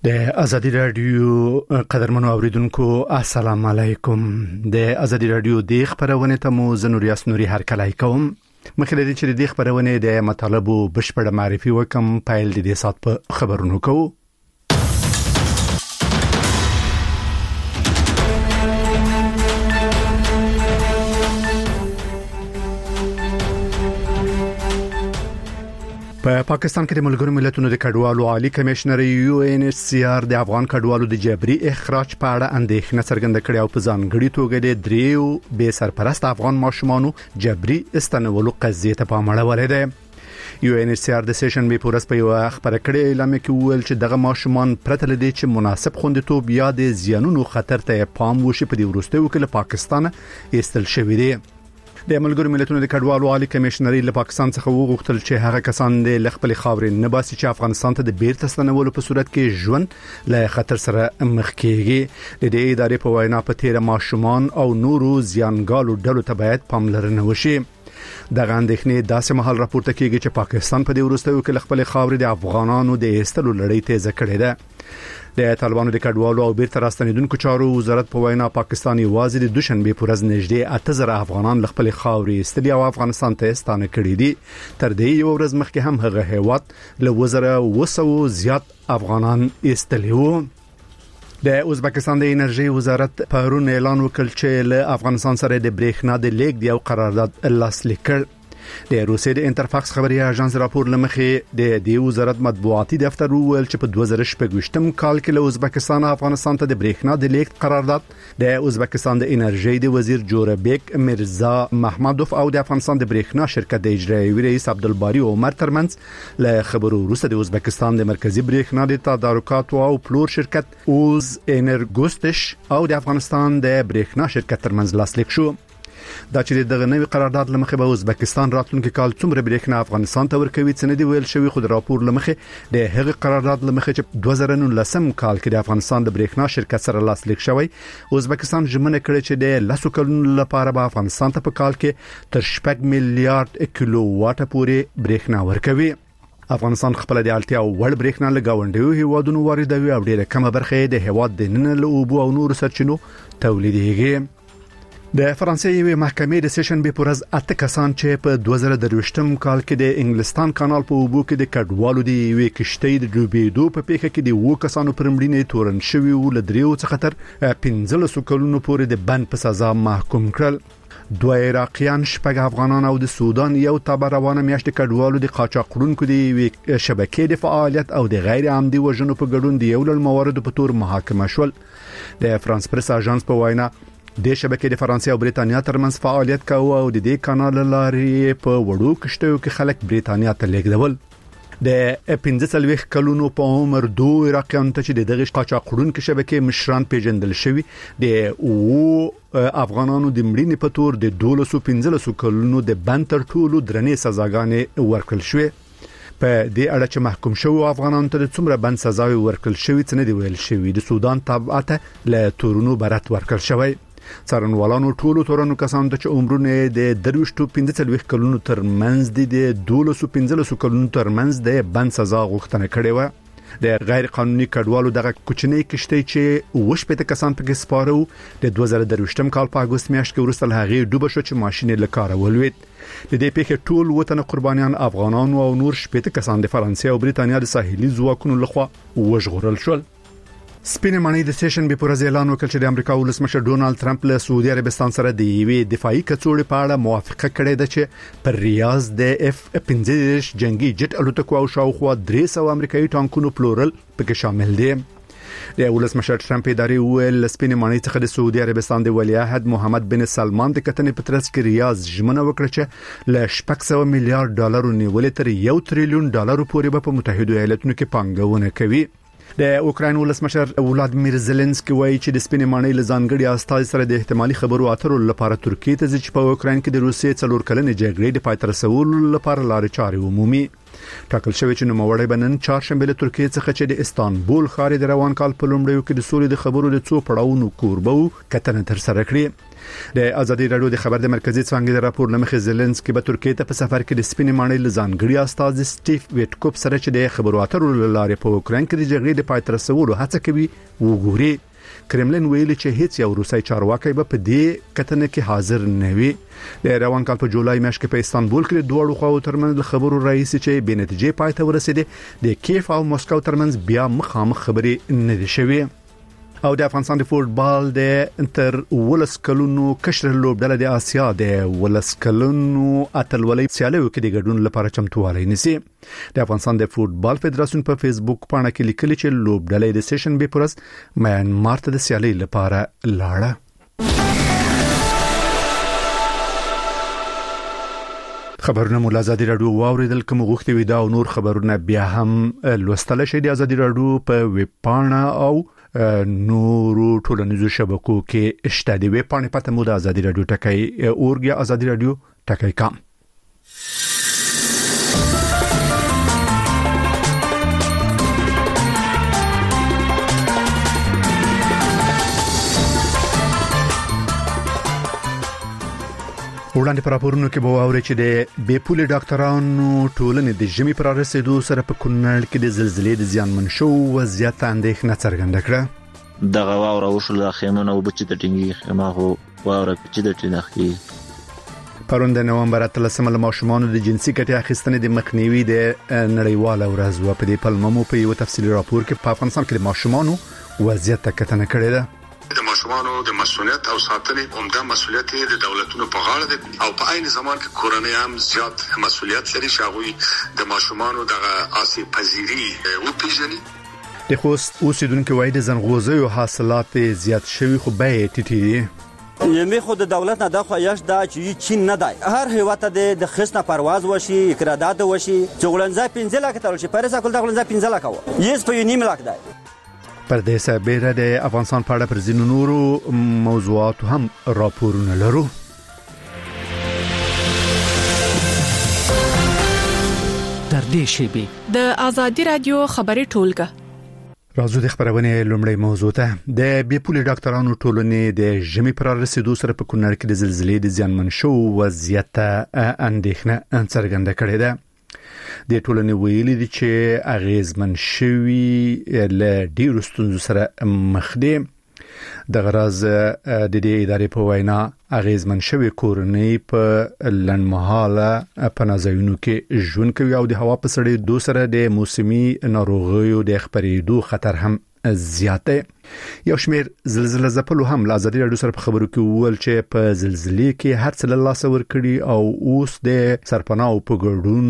د ازادي رادیو قدرمنو اوریدونکو السلام علیکم. د ازادي رادیو د خبرونه ته مو زنوریاس نوري هر کله کوم. مخکې د چې د خبرونه د مطالبو بشپړ معرفي وکم پایل د دې سات په خبرونو کوو. په پاکستان کې د ملګرو ملتونو د کډوالو عالی کمشنر UNHCR د افغان کډوالو د جبري اخراج په اړه اندېښنه څرګنده کړې او په ځانګړي توګه د دریو بې سرپرست افغان ماشومانو جبري استنولو قضیې ته پام اړولی دی. UNHCR د سیشن به پورس په یو خبره کړې اعلان کې ویل چې دغه ماشومان پرته لدی چې مناسب خوندیتوب یا د زیانونو خطر ته پام وشي په دې وروستیو کې له پاکستان ایستل شوی دی. د ملګرو ملتونو د کډوالو عالی کمشنر له پاکستان څخه وغوښتل چې هغه کسان د خپل خاورې نه باسي چې افغانستان ته د بیرته ستنولو په صورت کې ژوند له خطر سره مخ کیږي. د دې ادارې په وینا په تیر ماشومان او نورو زیانګالو ډلو ته باید پاملرنه وشي. دغه اندېښنې داسې مهال راپورته کیږي چې پاکستان په دې وروستیو کې خپل خاورې د افغانانو د ایستلو لړۍ تیزه کړې ده. د طالبانو د کډوالو او بیرته راستنیدونکو چارو وزارت په وینا پاکستان یوازې د دوشنبه پر ورځ نږدې 8000 افغانان خپل خاورې استلی او افغانستان ته ستانه کړي دي. تر دې یو ورځ مخکې هم هغه هیواد له وزره وسو زیات افغانان استلی وو. د ازبکستان د انرژي وزارت پرون اعلان وکړ چې له افغانستان سره د برېښنا د لیږد یو قرارداد لاسلیک کړ. د روسیې د انټرفاکس خبري اژانس راپور لمخې د دې وزارت مطبوعاتي دفتر وویل چې په 2016 کال کې له ازبکستان افغانستان ته د برېښنا د لیږد قرارداد د ازبکستان د انرژي د وزیر جوربیک مرزا محمدوف او د افغانستان د برېښنا شرکت د اجرایي رئیس عبدالباری عمر ترمنځ له خبرو وروسته د ازبکستان د مرکزی برېښنا د تدارکات او پلور شرکت اوز انرګوستش او د افغانستان د برېښنا شرکت ترمنځ لاسلیک شو. دا چې دغه نوې قرارداد لمخې به ازبکستان راتلونکي کال څومره برېښنا افغانستان ته ورکوي څه نه دی ویل شوی. خو د راپور لمخې د هغه قرارداد لمخې چې 2019 کال کې د افغانستان د برېښنا شرکت سره لاسلیک شوی ازبکستان ژمنه کړې چې د 10 کلونو لپاره به افغانستان ته په کال کې تر 6 میلیارډ کیلو واټ پورې برېښنا ورکوي. افغانستان خپل د اړتیا وړ برېښنا له گاونډیو هیوادونو واردوي او ډېره کمه برخه د هیواد د نن له اوبو او نور سرچینو تولیدېږي. د فرانسې یوې محکمې د سیشن به پورز 8 کسان چې په 2023 کال کې د انګلستان کانال په اوبو کې د کډوالو د یوې کشتۍ د ډوبېدو په پیښه کې د 2 کسانو پر مړینې تورن شوی ول دریو څخه تر 15 کلونو پورې د بند په سزا محکوم کړل. 2 عراقیان، 6 افغانان او د سودان یو تابع روانه میاشت کډوالو د قاچاقونکو د شبکې د فعالیت او د غیر عمدي وژنو په ګډون د یو لړ موارد په تور محاکمه شول. د فرانس پریس اژانس په وینا د شبکې د فرانسې او بریتانیا ترمنځ فعالیت کوي او د دې کانال لارې په وړو کشتیو کې خلک بریتانیا ته لیږدول. د 15 کلونو په عمر 2 عراقیان ته چې دغه قاچاقونکو شبکې مشران پیژندل شوی د افغانانو د مړینې په تور د 1215 کلونو د بند تر ټولو درنې سزاګانې ورکړل شوې. په دې اړه چې محکوم شو افغانانو ته څومره بند سزا ورکړل شوې څه نه دی ویل شوی. د سودان تبعته له تورونو برات ورکړل شوی. څارنوالانو ټولو تورنو کسانو ته چې عمرونه د 23 کلونو ترمنځ د 1215 کلونو ترمنځ د بند سزا غوښتنه کړې و. د غیر قانوني کډوالو دغه کوچنی کشتۍ چې وشپته کسان پکې سپارو د 2023 کال په اگست میاشت کې ورسره هغه ډوب شو چې ماشين له کار ولوید. د دې پیښې ټول وطن قربانیان افغانان او نور شپته کسان د فرانسې او بریتانیا د ساحلي ځواکونو لخوا وژغورل شول. سپینه معنی د سیشن به پرز اعلان وکړ چې د امریکا ولسمشر ډونالد ټرمپ له سعودي عربستان سره د یوې دفاعي کڅوړې په اړه موافقه کړې ده چې پر ریاض د F-15 جنگي جټ الوتکو او شاوخوا 300 امریکایي ټانکونو پلورل پکې شامل دي. د ولسمشر ټرمپ ادارې ویل سپینه معنی څخه د سعودي عربستان د ولیعهد محمد بن سلمان د کتنې په ترڅ کې ریاض ژمنه وکړه چې له 600 میلیارډ ډالر نیولې تر 1 تریلیون ډالر پورې په متحده ایالاتونو کې پانګونه کوي. د اوکراین ولسمشر ولادیمیر زيلنسکي وایي چې د سپینې ماڼۍ لزانګړي استاد سره د احتمالي خبرو اترو لپاره ترکیه ته ځي چې په اوکراین کې د روسیې 4 کلنې جګړې د پای ته رسولو لپاره لارې چارې عمومي. ټاکل شوی چې نوموړی بنن چهارشنبه له ترکیه څخه چې د استانبول ښار د روان کال په لومړیو کې د سولې د خبرو د څو پړاوونو کوربو کتنه تر سره کړې. د ازادي رادیو د خبر د مرکزی څنګه د راپور لمخې زيلنسکي به ترکیه ته په سفر کې د سپینې ماڼۍ لزانګړي استاد سټیف ویټکوپ سره چې د خبرو اترو لارې په اوکرين کې د جګړې د پای تر رسولو هڅه کوي وګوري. کرملین ویلي چې هیڅ یو روسي چارواکي به په دې کتنه کې حاضر نه وي. د روان کال په جولای میاشت کې په استانبول کې دوه خواو ترمنځ د خبرو رئیس چې به نتیجې پای ته ورسېده د کیف او مسکو ترمنځ بیا مخامخ خبرې نه دي شوي. او د افغانستان د فوتبال د انتر ولس کلونو کشر لوبډله د آسیا د ولس کلونو اتلولۍ سیالیو کې د ګډون لپاره چمتووالی نیسي. د افغانستان د فوتبال فدراسیون په فیسبوک پاڼه کې لیکلي چې لوبډله د سیشن به پرس میانمار ته د سیالۍ لپاره لاړه. خبرونه مو ازادي رادیو واوریدل کوم غوښتي وي دا او نور خبرونه بیا هم لوستل شي د ازادي رادیو په ویب پاڼه او نورو ټولنیزو شبکو کې شته. دی ویب پاڼه پته مو د ازادي رادیو ټکای اورګیا ازادي رادیو ټکای کام. وړاندې پر راپورونو کې به واوري چې د بیپولي ډاکټرانو ټولنې د ژمي پر رسیدو سره په کونړ کې د زلزلې د زیانمن شو وضعیت اندېښنه څرګنده کړه. دغه واوره وشول د خیمونو وبچې د ټینګي خیمه هو واوره چې د ټینخي پرون د نومبر 13 له ماشومان د جنسي ګټې اخیستنې د مخنیوي د نړیواله ورځ و په دې پلمو په یو تفصیلي راپور کې په افغانستان کې د ماشومان وضعیت کتنه کړې ده. د ماشومانو د مسؤلیت او ساتنې عمده مسؤلیت د دولتونو په غاړه ده او په عین زمان کې کورنۍ هم زیات مسؤلیت لري چې د ماشومانو د آسیب پذیری او پیژني. د خوست اوسیدونکو وایي د زنغوزیو حاصلات زیات شوي خو به ټیټي یمه خود دولت نه د خوایش دا چې چین نه دی هر هیواد د خصنه پرواز وشي اقرارداد وشي چغلنځه 15 لک تل شي پرسه کول د چغلنځه 15 لک و یس په نیم لک دی. پردیسه بیره د افغانستان په اړه پر ځینو نورو موضوعاتو هم راپورونه لرو. در دې شیبه د ازادي رادیو خبري ټولګه راځو د خبرونه لومړی موضوع ته. د بیپولي ډاکټرانو ټولنې د ژمي پر رسیدو سره په کونړ کې د زلزلې د زیانمن شو وضعیت اندېښنه څرګنده کړې ده. د ټولنې ویلي دي چې اغیزمن شوی له ډیرو ستونزو سره مخ دي. د غرض د دې ادارې په وینا اغیزمن شوی کورنۍ په لنډمهاله پنځایونو کې ژوند کوي او د هوا په سړېدو سره د موسمي ناروغیو د خپرېدو خطر هم زیاته. یو شمیر زلزلې زپلو هم لازادي رادیو سره په خبرو کې وویل چې په زلزلې کې هر څه له لاسه ورکړي او اوس د سرپناه په ګډون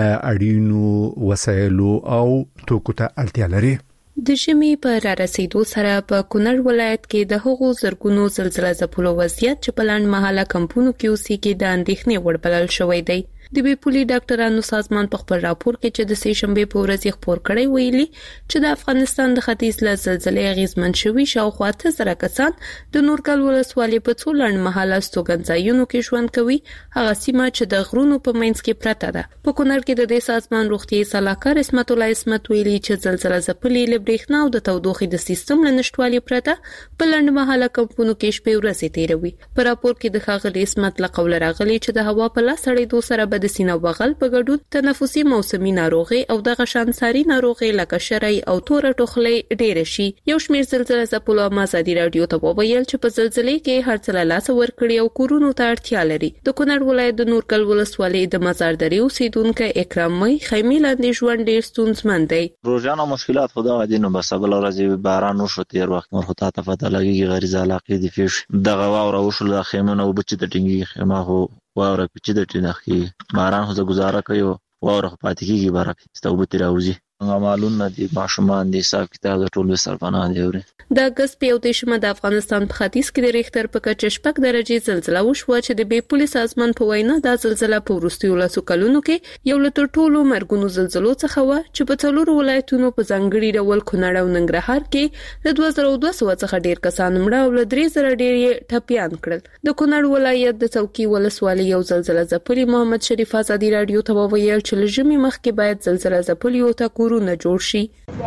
اړینو وسایلو او توکو ته اړتیا لري. د ژمي په رارسیدو سره په کونړ ولایت کې د هغو زرګونو زلزلې زپلو وضعیت چې په لاندې مهاله کمپونو کې اوسېږي د اندېښنې وړ بلل شوی دی. د بیپولي ډاکټرانو سازمان په خپل راپور کې چې د سهشنبه په ورځ خبر کړی ویلي چې د افغانستان د ختیځ له زلزلې اغیزمن شوي شاوخوا 1000 کسان د نورګل ولسوالۍ په څو لنډ مهاله استوګنځایونو کې ژوند کوي هغه سیمه چې د غرونو په منځ کې پرته ده. په کونړ کې د دې سازمان روغتي صلاحکار اسمت الله اسمت ویلي چې زلزلې زپلې له برېښنا او د تودوخې د سیستم له نشټوالي پرته په لنډ مهاله کمپونو کې شپې ورځې تیروي. په راپور کې د ښاغلي اسمت له قوله راغلي چې د هوا په لاس سړېدو سره د سینه بغل په ګډون تنفسي موسمي ناروغي او د غشانساري ناروغي لکه شرعي او تور ټوخلې ډېر شي. یو شمېر زلزلې زپلو ازادي رادیو ته وویل چې په زلزلې کې هر څه له لاسه ورکړي او کورونو ته اړتیا لري. د کونړ ولایت د نورګل ولسوالۍ د مزاردري اوسیدونکو اکرام مې خیمې لاندې ژوند ډېر ستونزمن دی. روزانه مشکلات خدا دینو بس بل ورځې باران وشو تیر وخت نور خطا ته پته لګي غریزه علاقې دي فيش دغه واوره وشول د خیمونو وبچې د ټینګي خیمه هو واوره چې د ټینخي باران خو گزاره کوي واوره پاتې کیږي بارک ستوبته راوځي غمالونه دي، ماشومان دي، حساب کتاب د ټولو سرپناه دی اوري. د اگست په 1 د افغانستان په ختیځ کې د ریختر په کچه 6 درجه زلزلہ وشوه چې د بي پولیس سازمان په وینا د زلزلہ په وروستیو لاسو کلونو کې یو له ټولو مرګونو زلزلو څخه و چې په څلورو ولایتونو په ځانګړي ډول کونړ او ننګرهار کې د 2200 څخه ډیر کسان مړه او له 3000 ډیر ټپيان کړل. د کونړ ولایت د څوکي ولسوالۍ یو زلزلہ ځپلي محمد شریف ازادي رادیو ته وویل چې لږمي مخکې باید زلزلہ ځپلي او تا کورونه جوړ شي.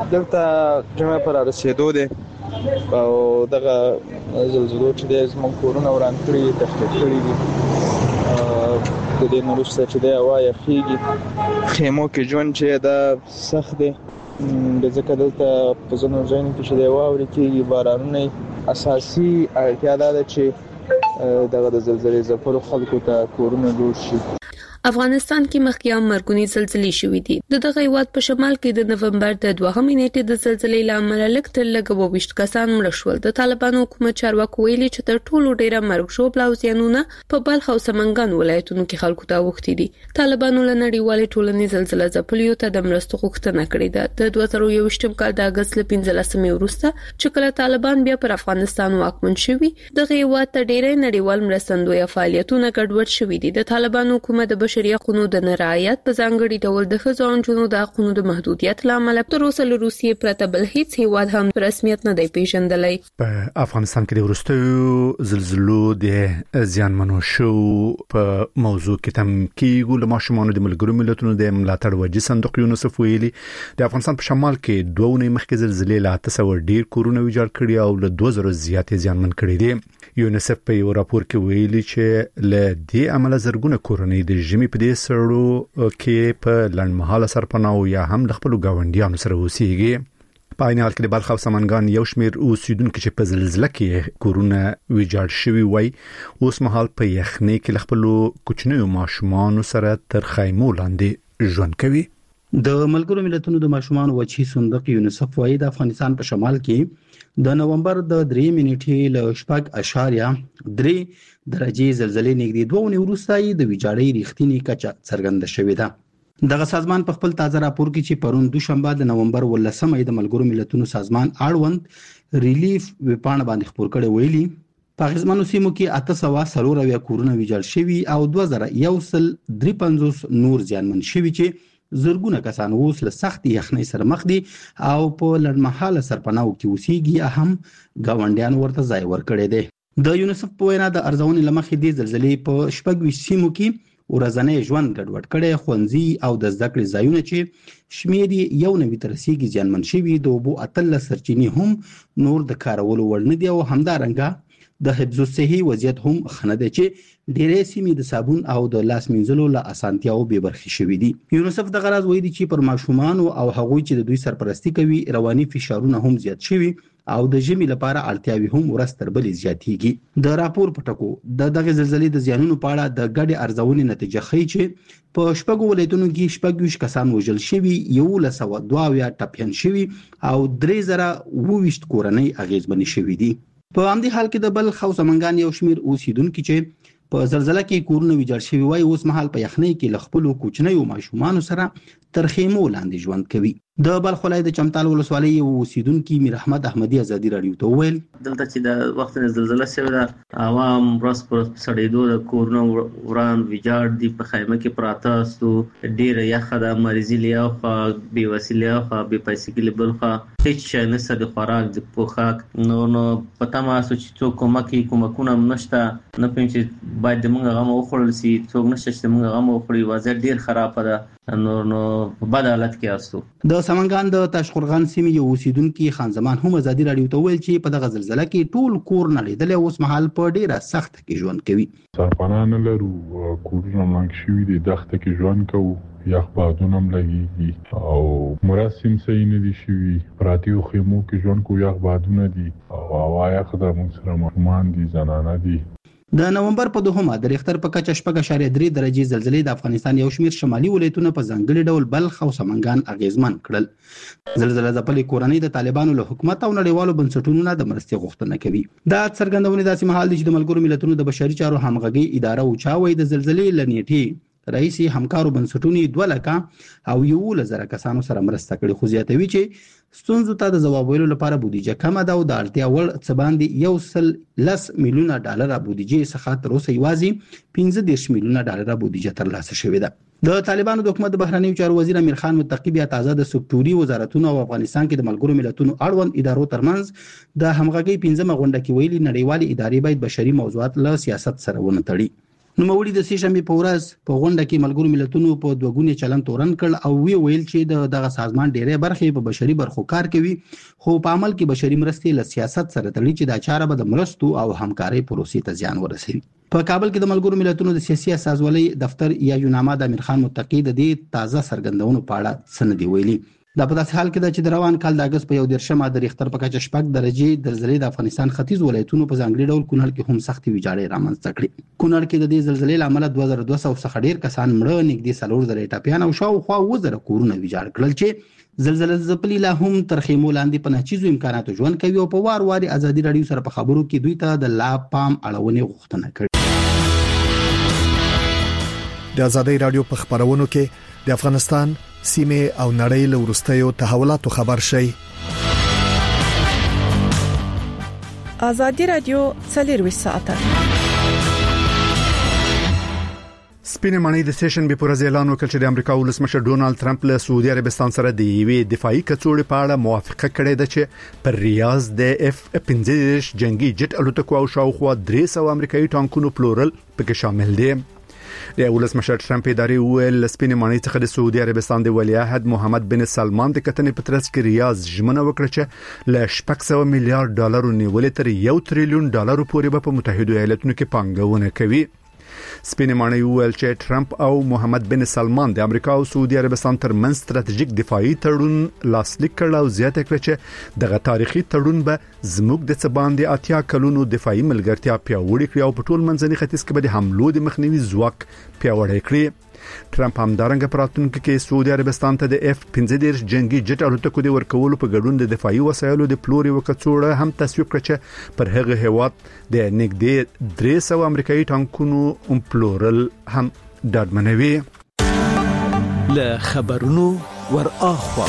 دلته جمع پر رسیدو دي او دغه زلزلو چې د زموږ کورونه وران کړی تخریب کړی دي د دې نورسته چې د هوا یخیږي خیمو کې ژوند چې دا سخت دی د ځکه دلته په ځینو ځایونو کې چې د هوا ورې کېږي بارانونه اساسي اړتیا ده چې دغه د زلزلې ځپلو خلکو ته کورونه جوړ شي. افغانستان کې مخکې مرګونی زلزلې شوې دي. دغه هیواد په شمال کې د نومبر د 2 نیټې د زلزلې لامل لږ تر لږه 22 کسان مړه شول. د طالبانو حکومت چارواکو ویلي چې تر ټولو ډیره مرګ ژوبل او زیانونه په بلخ او سمنګان ولایتونو کې خلکو ته وختي دي. طالبانو له نړیوالې ټولنې زلزلہ ځپلیو ته د مرستو غوښتنه کړې ده. د 2021 کال د اگست له 15 وروسته چې کله طالبان بیا پر افغانستان واکمن شوي دغه هیواد ته ډیره نړیوال مرستندوی فعالیتونه ګډوډ شوي دي. د طالبانو حکومت د بشري حقوقو د نارعایت په ځانګړي ډول د ښځو او نجونو د حقوقو د محدودیت لامل تر اوسه له روسیې پرته بل هیڅ هیواد هم رسمیت نه دی پیژندلی. په افغانستان کې د وروستیو زلزلو د زیانمنو شو په موضوع کې تم کېږو له ماشومانو د ملګرو ملتونو د ملاتړ وجې صندوق یونیسف ویلي د افغانستان په شمال کې 2 ونې مخکې زلزلې له 800 ډیر کورونه ویجاړ کړي او له 2000 زیات زیانمن کړي دي. یونیسف په یو راپور کې ویلي چې له دې عمله زرګونه کورنۍ د ژمي په دې سړو کې په لړمحاله سرپناه یا هم د خپل ګاونډیانو سره اوسېږي. په عین حال کې د بلخ او سمنګان یو شمېر اوسیدونکو چې په زلزلې کې کورونه ویجاړ شوي وای اوس مهال په یخنۍ کې خپل کوچنیو ماشومان سره تر خیمو لاندې ژوند کوي. د ملګرو ملتونو د ماشومان وچی صندوق یونیسف وايي د افغانستان په شمال کې د نومبر د 3 نیټې له 4.3 درجه زلزلې نږدې 2 ونې وروسته د ویجاړۍ ریښتینی کچه څرګنده شوې ده. دغه سازمان په خپل تازه راپور کې چې پرون دوشنبه د نومبر 18 د ملګرو ملتونو سازمان اړوند ریلیف وپاڼه باندې خبر کړي ویلي په غزمنو سیمو کې 840 کورونه ویجاړ شوي او 2153 نور زیانمن شوي چې زرګونه کسان اوس له سخت یخنۍ سره مخ دي او په لړمحاله سرپناه کې اوسېږي هم گاونډیان ورته ځای ورکړي دي. د یونیسف په وینا د ارزونې لمخې د زلزلې په 26 سیمو کې ورځنی ژوند ګډوډ کړي خوندزي او د زده کړې ځایونه چې شمیر یې 1.3 زیانمن شوي د اوبو اتل سرچینې هم نور د کارولو وړ نه دي او همدارنګه د حفظ الصحي وضعیت هم خنه ده چې ډېرې سیمې د صابون او د لاس مینځلو له اسانتیاو به برخې شوې دي. یونیسف د غرض وایي چې پر ماشومان او هغوی چې د دوی سرپرستی کوي رواني فشارونه هم زیات شوي او د ژمي لپاره اړتیاوي هم ورستر بلې زیاتېږي. د راپور پټکو دغه زلزلې د زیانونو په اړه د ګډې ارزونې نتیجه ښیي چې په شپږو ولایتونو کې 26 کسان وژل شوي 1122 ټپيان شوي او 3020 کورنۍ اغیزمنې شوي دي. په همدې حال کې د بلخ او سمنګان یو شمېر اوسیدونکو چې په زلزلہ کې کورونه ویجاړ شوي وای اوس مهال په یخنۍ کې ل خپل کوچنیو ماشومان سره تر خیمو لاندې ژوند کوي. د بلخ ولایت د چمتال ولسوالۍ یو اوسیدونکو میر احمد احمدی ازادي رادیو ته ویل دلته چې د وخت نه زلزلہ شوی دا عوام ورځ پر سړېدو د کورونه وران ویجاړ دي په خیمه کې پراته استو ډېر یخه د مریضي لیا خو بي وسیله خو بي پیسې کې بلخه هیڅ شي نه د خوراک د پوخاک نو پته ما سوچ څوک کومکونه نشته نه پېم چې باید موږ غو خورل سي څوک نشته چې موږ غو خوري وضعیت ډېر خراب ده نو په بد حالت کې اوسو. د سمنګان د تاشقرغان سیمې یو اوسیدونکو خان زمان هم ازادي رادیو ته ویل چې په دغه زلزلہ کې ټول کور نړیدل اوس مهال په ډیره سخت کې ژوند کوي. سرپناه نه لرو کورونه مړ شوي دي دښته کې ژوند کوو یخ بادونه هم لګیږي او مراسم صحیح نه دي شوي پراتیو خیمو کې ژوند کوو یخ بادونه دي او هوا یخ ده موږ سره ماشومان دي زنانه دي. د نومبر په 2 د ریختر په کچه 4.3 درجه زلزلې د افغانستان یو شمېر شمالي ولایتونو په ځانګړي ډول بلخ او سمنګان اغیزمن کړل. زلزلہ ځپلې کورنۍ د طالبانو له حکومت او نړیوالو بنسټونو نه د مرستې غوښتنه کوي. دا څرګندونه داسې مهال دي چې د ملګرو ملتونو د بشري چارو همغږي اداره او چاوي د زلزلې لنیټي رئیسي همکارو بنسټونو 2 لکه او 11,000 کسانو سره مرسته کړې، خو زیاتوي چې ستونزو ته د ځواب ویلو لپاره بودیجه کمه ده او د اړتیا وړ څه باندې 110 میلیونه ډالر بودیجه څخه تر اوسه یوازې 15 میلیونه ډالر بودیجه ترلاسه شوې ده. د طالبانو د حکومت بهرنیو چارو وزیر امیر خان متقی بیا تازه د سکتوري وزارتونو او افغانستان کې د ملګرو ملتونو اړوند ادارو ترمنځ د همغږي 15مه غونډه کې ویلي نړیوالې ادارې باید بشري موضوعات له سیاست سره ونه تړي. نو مولوی د سیشنبه په ورځ په غونډه کې ملګرو ملتونو په دوګونی چلن تورن کړ او ویل چې دغه سازمان ډېرې برخې په بشري برخو کار کوي، خو په عمل کې بشري مرستې له سیاست سره تړلي چې دا چاره به د مرستو او همکارۍ پروسې ته زیان ورسوي. په کابل کې د ملګرو ملتونو د سیاسي اساسولۍ دفتر یا یوناما د امیر خان متقی د دې تازه څرګندونو په اړه سند ویلي. دا په داسې حال کې چې د روان کال د اگست په 11 د ریختر په کچه 6 درجه د زلزلې د افغانستان ختیځ ولایتونو په ځانګړي ډول کونړ کې هم سختي ویجاړې رامنځته کړې. کونړ کې د دې زلزلې لامل 2200 څخه ډیر کسان مړه، نږدې 4,000 ټاپیان او شاوخوا 1000 کورونه ویجاړ کړل چې زلزلې ځپلي لا هم تر خیمو لاندې په ناچیزو امکاناتو ژوند کوي او په وار ازادي رادیو سره په خبرو کې دوی ته د لا پام اړونې غوښتنه کړې. د ازادي رادیو په خبرونو کې د افغانستان سیمه او نړۍ له وروستیو تحولاتو خبر شي. ازادي رادیو 24 ساعته سپینې معنی د سیشن به پر اعلان وکړ چې د امریکا ولسمشر ډونالد ټرمپ له سعودي عربستان سره د یوې دفاعي کڅوړې په اړه موافقه کړې ده چې پر ریاض د F-15 جنگي جټ الوتکو او شاوخوا 300 امریکایي ټانکونو پلورل پکې شامل دي. د ولسمشر ټرمپ ادارې ویل سپینې معنی څخه د سعودي عربستان د ولیعهد محمد بن سلمان د کتنې په ترڅ کې ریاض ژمنه وکړه چې له 600 میلیارډ ډالر نیولې تر 1 تریلیون ډالر پورې په متحده ایالاتونو کې پانګونه کوي. سپینې معنی ویل چې ټرمپ او محمد بن سلمان د امریکا او سعودي عربستان ترمنځ ستراتیژیک دفاعي تړون لاسلیک کړ او زیاته کړ چې دغه تاریخي تړون به زموږ د څباندې 80 کلونو دفاعي ملګرتیا پیاوړې کړي او په ټول منځني ختیځ کې به د حملو د مخنیوي ځواک پیاوړی کړي. ټرمپ همدارنګه پراتونکو کې سعودي عربستان ته د F-15 جنگي جټ الوتکو د ورکولو په ګډون د دفاعي وسایلو د پلوري وکڅوړه هم تصویب کړ چې پر هغه هیواد د نږدې 300 امریکایي ټانکونو پلورل هم ډاډمنوي. له خبرونو ور اخوا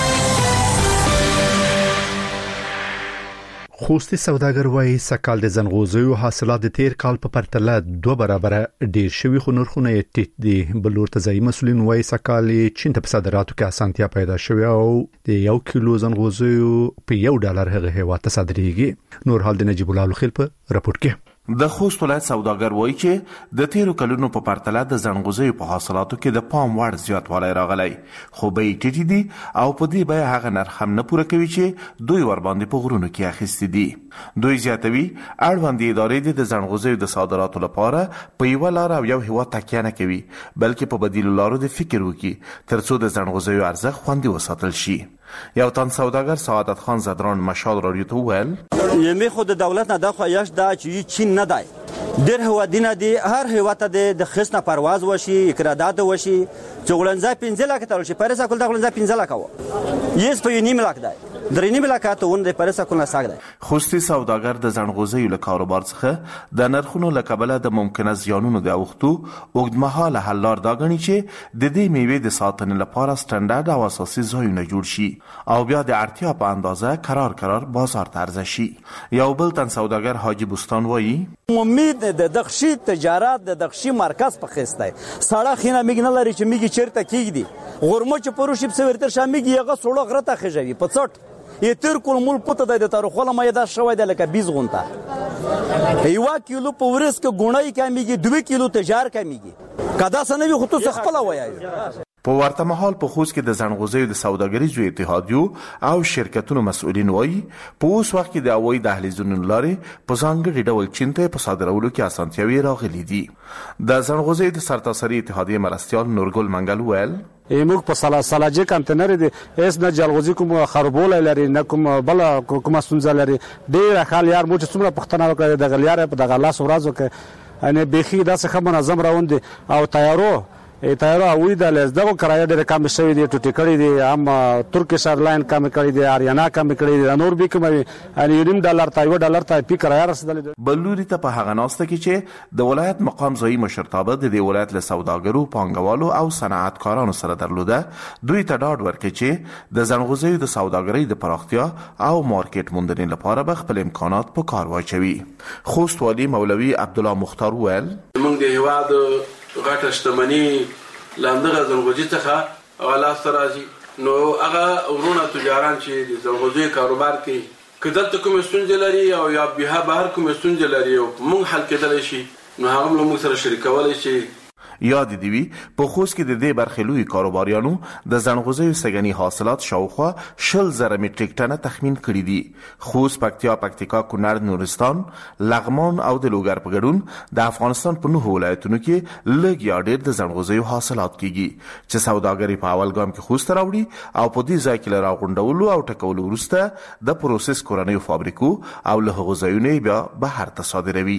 خوستي سوداګر وایي سکهال د زنغوزیو حاصلات د تیر کال په پرتله 2 برابر ډیر شوي، خو نرخونه یې ټیټ دي. بلور ځایي مسولین وایي سکهال چین ته په صادراتو کې اسانتیا پیدا شوې او د 1 کیلو زنغوزیو په $1 هغه هیواد ته صادریږي. نور حال د نجیب الله الخیل په راپور کې. د خوست ولایت سوداګر وایي چې د تیرو کلونو په پرتله د زنغوزیو په حاصلاتو کې د پام وړ زیاتوالی راغلی، خو به یې ټیټې دي او په دې بیه هغه نرخ هم نه پوره کوي چې دوی ورباندې په غرونو کې اخیستي دي. دوی زیاتوي اړوندې ادارې د زنغوزیو د صادراتو لپاره په یوه لار او یو هیواد تکیه نه کوي، بلکې په بدیلو لارو د فکر وکړي ترڅو د زنغوزیو ارزښت خوندي وساتل شي. یو تن سوداګر سعادت خان زدران مشال رادیو ته وویل یمه خود دولت نه د خواهش دا چې چین نه دی ډېر هوادینه دي، هر هیواد ته د خصنه پرواز وشي، اقرادات وشي، چغلنځه 15 لک تل شي پرسا کول د چغلنځه 15 لک و یس په نیم لک دی درې نیم لک ته ون د پرسا کول نه ساګ دی. خوستي سوداګر د زنغوزیو له کاروبار څخه د نرخونو له کبله د ممکنه زیانونو د اوختو اوږدمهاله حل لار دا غني چې د دې میوې د ساتنې لپاره سټانډرډ او اساسي ځایونه جوړ شي او بیا د اړتیا په اندازه قرار بازار ته عرضه شي. یو بل تن سوداګر حاجی بوستان وایي امید د دغشي تجارت د دغشي مرکز په خسته سړه خینه میګ نه لري چې میګ چیرته کیږي غرمه چې پروشي په ورتر شامګي هغه سوړه غره ته خجوي په څټ یتر کول مول پته د تاریخ ولا مې دا شوی د لکه 20 غونټه یو کیلو په ورس کې ګونای کمیږي 2 کیلو تجار کمیږي کدا سنوي خو تو خپل وایي. په ورته مهال په خوست کې د زنغوزیو د سوداګریزو اتحادیو او شرکتونو مسؤلین وایي په اوس وخت کې د هوایي دهلیزونو لارې په ځانګړي ډول چین ته په صادرولو کې اسانتیاوې راغلي دي. د زنغوزیو د سرتاسري اتحادیې مرستیال نورګل منګل ویل موږ په سلاجه کانټینر دي اس نه جلغوزي کوم خربول لري نه کوم بل کوم ستونزه لري ډیر خال یار مو چې څومره پښتنه وکړي د غلیار په دغه لاس ورځو کې ان بيخي داسې خبر منظم راوند او تیارو تایرو وی د لزدغه کرایه ډېر کم شوی دی ټوټی کړی دی هم ترکیش ایرلاین کم کړی دی اریانا کم کړی دی نور به کوم ان $1 ته $1 ته پی کرایه رسیدل دی. بلوري ته په هغه ناسته کې چې د ولایت مقام ځای مشرتابه د دې ولایت له سوداګرو پانګوالو او صنعتکارانو سره درلوده دوی ته ډاډ ورکړي چې د زنغوزیو د سوداګرۍ د پراختیا او مارکیټ موندنې لپاره به خپل امکانات په کار واچوي. خوست والي مولوي عبدالله مختار ویل موږ د هیواد غټه شتمنۍ لاندغه زنغوزي څخه غلا سره راځي نو هغه ورونه تجاران چې د زنغوزي کاروبار کوي کله کوم ستونزې لري او یا به بهر کوم ستونزې لري او موږ حل کېدلی شي نو هغه موږ سره شریکولای شي. یاد دی وی په خوست کې د دې برخلوي کاروباریانو د زنغوزیو سګنی حاصلات شاوخوا 10,000 میټریک ټنه تخمین کړی دي. خوست، پکتیکا، کونړ، نورستان، لغمان او د لوګر په ګډون د افغانستان په 9 ولایتونو کې لږ یا ډېر د زنغوزیو حاصلات کیږي چې سوداګري په اول ګام کې خوست راوړي او په دې ځای کې راغونډولو او ټکولو وروسته د پروسس کورنیو فابریکو او له هغو ځایونو بیا بهر ته صادروي.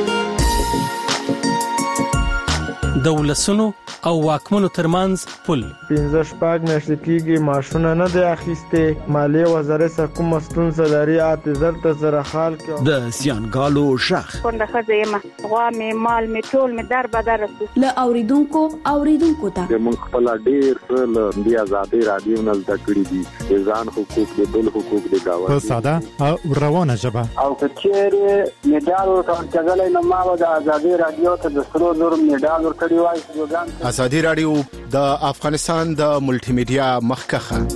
د ولسونو او واکمنو ترمنځ پل 15 میاشتې کېږي ماشونه نه دی اخیسته مالیه وزارت سره کوم ستونزه لري اعتذار ته سره حال کې د زیانګالو شخ څنګه خزه ما غوا می مال می ټول می در بدر له اوریدونکو ته موږ خپل ډیر څه د آزادي رادیو نه زده کړی دي ځان حقوق د بل حقوق د گاوه په ساده او روانه ژبه او کچېره میډال ورکړل نو ما د آزادي رادیو ته د سرو زر میډال ورکړی. ازادي رادیو د افغانستان د ملټي میډیا مخکخه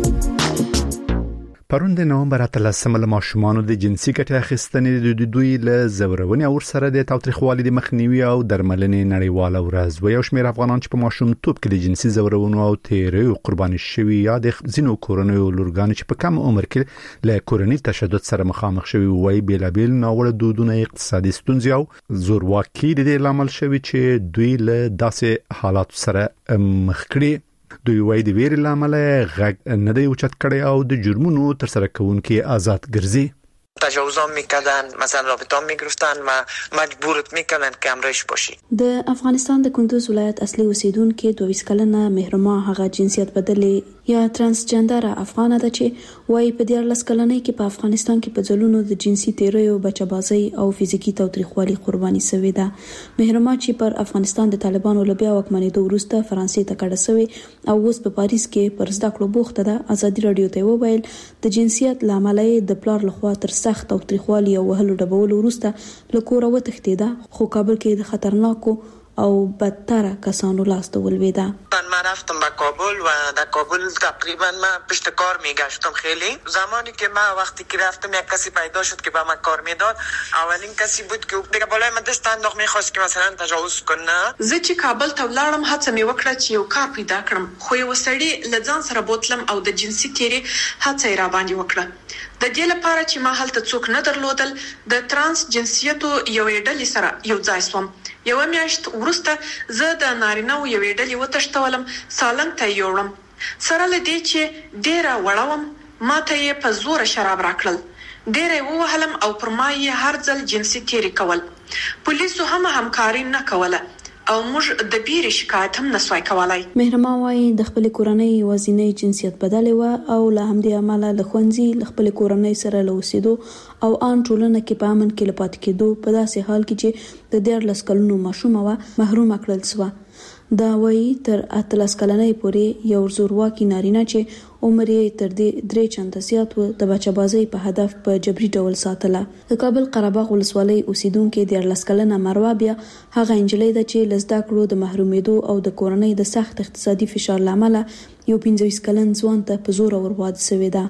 پرون د نومبر 13 له ماشومان د جنسي ګټې اخیستنې د دوی له زورونې او سره د تاوتریخوالي د مخنیوي او درملنې نړیواله ورځ و یو شمېر افغانان چې په ماشومتوب کې د جنسي زورونو او تیریو قرباني شوي یا د ځینو کورنیو لورګانو چې په کم عمر کې له کورني تشدد سره مخامخ شوي وای بیلابیل ناوړه دودونه اقتصادي ستونزې او زورواکي د دې لامل شوي چې دوی له داسې حالات سره مخ کړي. دوی وای د ویرې لامل غږ نه دی اوچت کړي او د جرمونو تر سره کوونکي آزاد ګرځي. تجاوزام میکردن مثلا رابطه میگرفتن و مجبورت میکنن که همراهش باشی. د افغانستان د کندوز ولایت اصلي اوسیدونکو 22 کلنه مهرما هغه جنسیت بدلې یا ترانسجندر افغانه ده چې وای په 14 کلنۍ کې په افغانستان کې په ځلونو د جنسي تیریو بچبازي او فزیکی تاوتریخوالي قرباني شوې ده. مهرما چې پر افغانستان د طالبانو له بیا واکمنېدو وروسته فرانسې ته کډه شوې او اوس په پاریس کې پر زده کړو بوخته ده. ازادي رادیو ته وویل د جنسیت لامل د پلار لخوا تر سخت تاوتریخوالي او وهلو ډبولو وروسته له کوره وتښتېده خو کابل کې د خطرناکو او بدتر کسانو لاس ته ولوېده. من رفتم به کابل و در کابل تقریبا من پشت کار میگشتم. خیلی زمانی که من وقتی که رفتم یک کسی پیدا شد که به من کار میداد. اولین کسی بود که دیگه بالای من دست انداخت میخواست که مثلا تجاوز کنه. زه چې کابل ته ولاړم هڅه مې وکړه چې یو کار پیدا کړم خو یو سړی له ځان سره بوتلم او د جنسي تیری هڅه یې را باندې وکړه. د دې لپاره چې ما هلته څوک نه درلودل د ترانس جنسیتو یوې ډلې سره یو ځای شوم. یو میاشت وروسته زه د نارینه یو ډلې وتښتولم سالنګ ته یوړم. سره لدې چې ډیره وړوم ما ته یې په زور شراب راکړل. ډیره ووهلم او پر ما یې هر ځل جنسي تیری کول. پولیسو هم همکاري نه کوله او موږ د بیرې شکایت هم نسوای کولای. مهرما وايي د خپل کورنۍ وزینې جنسیت بدلې و او له همدې عمله له خوندزي له خپل کورنۍ سره لوسیدو او ان ټولنه کې په امن کې لپات کېدو په داسې حال کې چې د 14 کلونو ماشومه و محروم کړل شو. دا وایي تر 13 کلنۍ پورې یو زورواکي نارینه چې عمر یې تر 3 چنده زیات و د بچبازي په هدف په جبري ډول ساتله. د کابل قرهباغ ولسوالۍ اوسیدونکو 14 کلنه مروه بیا هغه انجلۍ ده چې لزدا کړو د محرومېدو او د کورنۍ د سخت اقتصادي فشار لامل یو 15 کلن ځوان ته په زور ورواده شوې ده.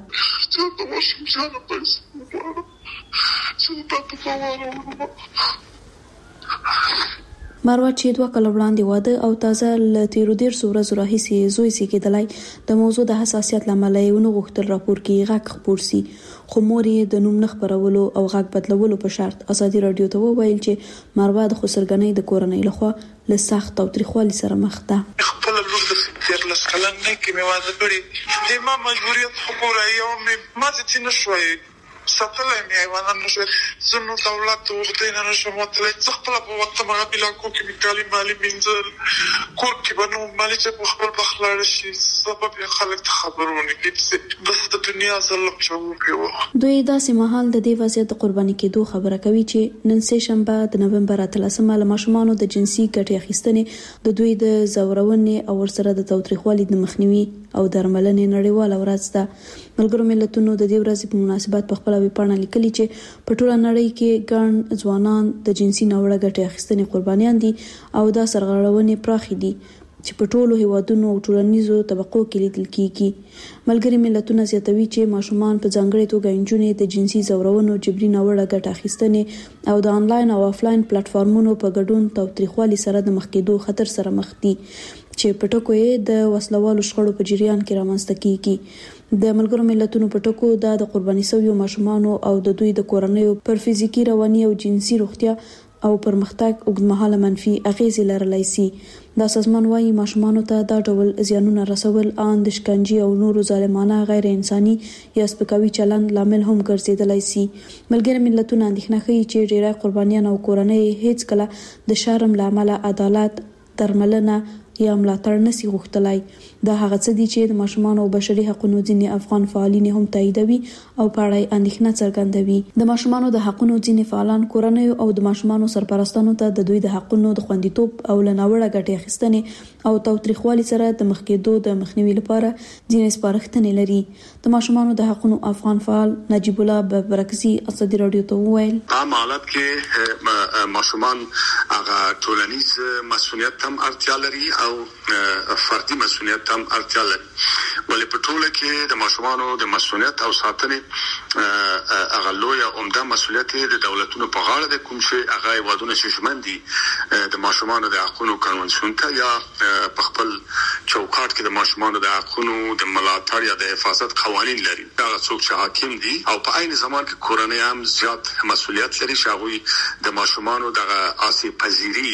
مروه چې 2 کال وړاندې واده او تازه ل 13 ورځې راهیسې زوی سیګدلای د موضوع د حساسیت لامل یې ونه غوښتل راپور کې غږ خپور سي خو مور یې د نوم نخبرولو او غږ بدلولو په شرط ازادي رادیو ته وویل چې مروه د خسرګنۍ د کورنۍ لخوا له سخت تاوتریخوالي سره مخ ده. خپل لور د 13 کلن نه کې مې واده کړی د ما مجبوریت خبره یو مې ما ځینې شوي ساتلای مې ایوانان نشو زنو دولت او دینه نشو متلای ځخپل په وخت ما بلا کو کې میکالي مالی منځل کور کې بنو مالی چې په خپل بخلار شي سبب یې خلک خبرونه کې بس د دنیا ظلم شوو پیو دوی داسې مهال د دې وضعیت قرباني کېدو خبره کوي چې نن سه شنبه د نومبر 13 له ماشومانو د جنسي ګټې اخیستنې د دوی د زورونې او ورسره د تاوتریخوالي د مخنیوي او درملنې نړیواله ورځ ده. ملګرو ملتونو د دې ورځې په مناسبت په خپل ویبپاڼه لیکلي چې په ټوله نړۍ کې ګڼ ځوانان د جنسي ناوړه ګټې اخیستنې قربانیان دي او دا سرغړونې پراخې دي چې په ټولو هیوادونو او ټولنیزو طبقو کې لیدل کیږي. ملګري ملتونه زیاتوي چې ماشومان په ځانګړي توګه انجونې د جنسي زورونو جبري ناوړه ګټه اخیستنې او د انلاین او آفلاین پلیټفارمونو په ګډون تاوتریخوالي سره د مخ کېدو خطر سره مخ دي چې په ټکو یې د وسلوالو شخړو په جریان کې رامنځته کیږي. د ملګرو ملتونو په ټکو د قرباني شویو ماشومانو او د دوی د کورنیو پر فزیکی رواني او جنسي روغتیا او پرمختګ اوږدمهاله منفي اغیزې لرلی شي. دا سازمان وايي ماشومانو ته دا ډول زیانونه رسول ان د شکنجې او نورو ظالمانه غیر انساني یا سپکاوي چلند لامل هم ګرځیدلی شي. ملګري ملتونه اندېښنه کوي چې ډیری قربانیان او کورنۍ هیڅ کله د شرم لامل عدالت درملنه یا ملاتړ نشي غوښتلای. دا هغه څه دي چې د ماشومان او بشري حقوقو ځینې افغان فعالین هم تاییدوي او په اړه اندېښنه څرګندوي. د ماشومان د حقوقو ځینې فعالان کورنۍ او د ماشومان سرپرستانو ته د دوی د حقوقو د خوندیتوب او لناوړه ګټې اخیستنې او تاوتریخوالي سره د مخ کېدو د مخنیوي لپاره ځینې سپارښتنې لري. د ماشومان د حقوقو افغان فعال نجیب الله برکزي اسدي رادیو ته وویل عام حالت کې ماشومان هغه ټولنیز مسؤلیت هم اړتیا لري او فردي مسؤلیت هم اړتیا لري. ولې په ټوله کې د ماشومانو د مسؤلیت او ساتنې هغه لوی عمده مسؤلیت د دولتونو په غاړه ده، کوم چې هغه وادونه شمن دي د ماشومانو د حقوقو قانون ته یا په خپل چوکاټ کې د ماشومانو د حقوقو د ملاتړ یا د حفاظت قوانين لري. دا څوک چې حاکم دي او په عین زمان کې کورنۍ هم زیات مسؤلیت لري چې هغه د ماشومانو د آسیب پذیری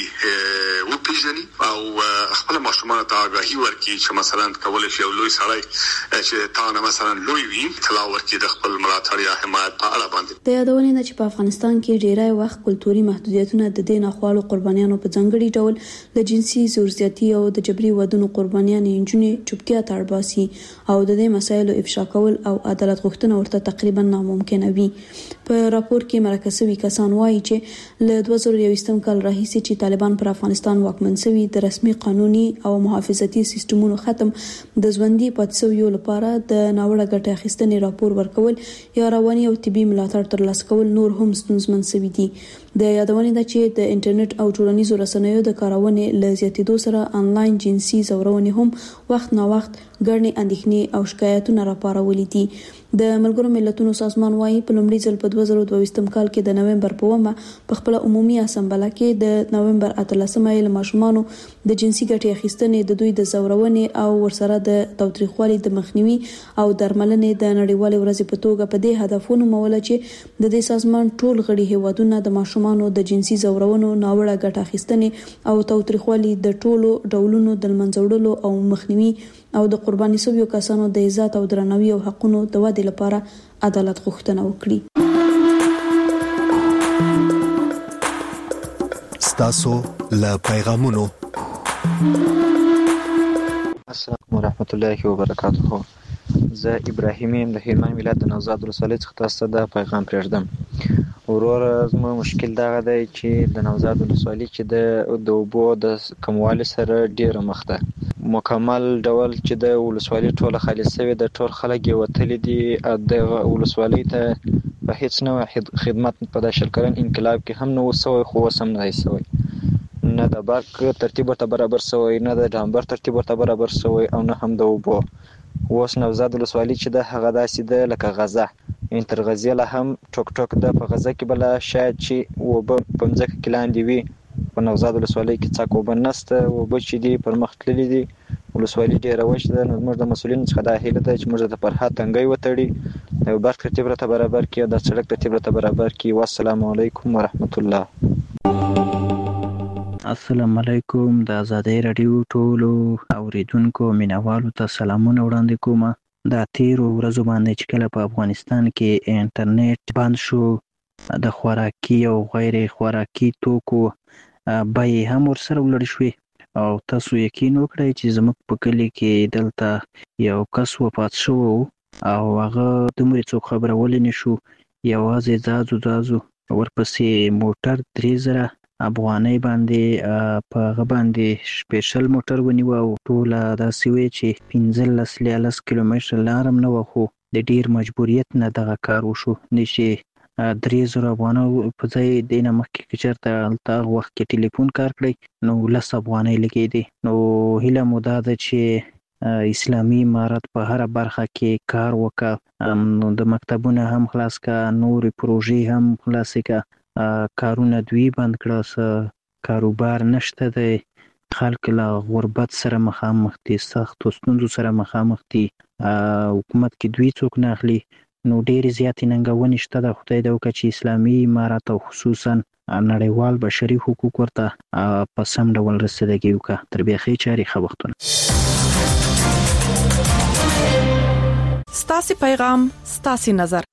وپیژني او خپل ماشومان ته آگاهي ورکړي چې مثلا کولای شي یو لوی سړی چې تا نه مثلا لوی وي تلا ورکړي د خپل ملاتړ یا حمایت په اړه باندې. د یادونې نه چې په افغانستان کې ډیری وخت کلتوري محدودیتونه د دې ناخوالو قربانیانو په ځانګړي ډول د جنسي زورزیاتي او د جبري ودونو قربانیان انجونې چوپتیا ته اړ باسي او د دې مسایلو افشا کول او عدالت غوښتنه ورته تقریبا ناممکن وي. په راپور کې مرکزي کسان وایي چې له 2021 کال راهیسې چې طالبان پر افغانستان واکمن شوي د رسمي قانوني او محافظتي سیستمونو ختم د ژوندۍ پاتې لپاره د ناوړه ګټې اخیستنې راپور ورکول یا رواني او طبي ملاتړ ترلاسه کول نور هم ستونزمن شوي دي. د یادونې ده چې د انټرنیټ او ټولنیزو رسنیو د کارونې ل زیاتېدو سره انلاین جنسي زورونې هم وخت نا وخت ګڼې اندېښنې او شکایتونه راپارولې دي. د ملګرو ملتونو سازمان وايي په لومړي ځل په 2022 کال کې د نومبر په ومه په خپل عمومي اسامبله کې د نومبر 13 ل ماشومانو د جنسي ګټې اخیستنې د دوی د زورونې او ورسره د تاوتریخوالي د مخنیوي او درملنې د نړیوالې ورځې په توګه په دې هدفونو موله چې د دې سازمان ټول غړي هیوادونه د ماشومانو د جنسي زورونو ناوړه ګټه اخیستنې او تاوتریخوالي د ټولو ډولونو د منځوړلو او مخنیوي او د قرباني شویو کسانو د عزت او درناوي او حقوقو د ودې لپاره عدالت غوښتنه وکړي. ستاسو له پیغامونو السلام ورحمت الله وبرکاته. زه ابراهیم یم د هلمند ولایت د نوزاد ولسوالۍ څخه تاسو ته د پیغام پرېږدم. ورور زموږ مشکل دا دی چې د نوزاد ولسوالۍ چې د اوبو د کموالي سره ډیره مخ ده. مکمل ډول چې د ولسوالۍ ټوله خالي شوې د ټول خلک یې وتلي دي. د ولسوالۍ ته په هیڅ نوع خدمت په د شلکرن انقلاب کې هم نه وسوي، خو اوس هم نه دی سوی. نه د برق ترتیب ورته برابر سوی، نه د ډامبر ترتیب ورته برابر سوی او نه هم د اوبو. اوس نوزاد ولسوالۍ چې ده هغه داسې ده لکه غزه، یعنې تر غزې له هم ټوک ټوک ده. په غزه کې بله شاید چې اوبه په مځکه کې لاندې وي، په نوزاد ولسوالۍ کې څاک اوبه نشته. اوبه چې دي پر مخ تللي دي، ولسوالۍ ډېره وچ ده. نو زموږ د مسؤلینو څخه دا هیله ده چې موږ د فرهاد تنګی وتړي، د برق ترتیب راته برابر کړي او د سړک ترتیب راته برابر کړي. والسلام علیکم ورحمت الله. السلام علیکم. د آزادۍ راډیو ټولو اوریدونکو مینوالو ته سلامونه وړاندې کوم. د تیرو ورځو باندې چې کله په افغانستان کې انټرنیټ بند شو، د خوراکي او غیر خوراکي توکو بیې هم ورسره ولړ شوې او تاسو یقین وکړئ چې زموږ په کلي کې دلته یو کس وفات شوی و او هغه دومره څوک خبرولی نه شو، یوازې ځازو ورپسې موټر 3000 افغانۍ باندې په هغه باندې سپیشل موټر ونیوه او ټوله داسې وی چې 15 کیلومتره لار هم نه وه، خو د ډیر مجبوریت نه دغه کار وشو. چې 3000 افغانۍ په ځای د نه مخکې که چېرته هلته هغه وخت کې ټلیفون کار کړی نو 10 افغانۍ لګېدې. نو هیله مو دا ده چې اسلامي امارت په هره برخه کې کار وکړه، نو د مکتبونه هم خلاص کړه، نورې پروژې هم خلاصې کړه، کارونه دوی بند کړه، کاروبار نشته دی، خلک له غربت سره مخامخ دي، سختو ستونزو سره مخامخ دي، حکومت کې دوی څوک نه اخلي. نو ډېرې زیاتې ننګونې شته ده. خدای دې وکړه چې اسلامي امارت او خصوصا نړیوال بشري حقوق ورته په سم ډول رسیدګي وکړه. تر بیا ښې چارې، ښه وختونه. ستاسې پیغام ستاسې نظر.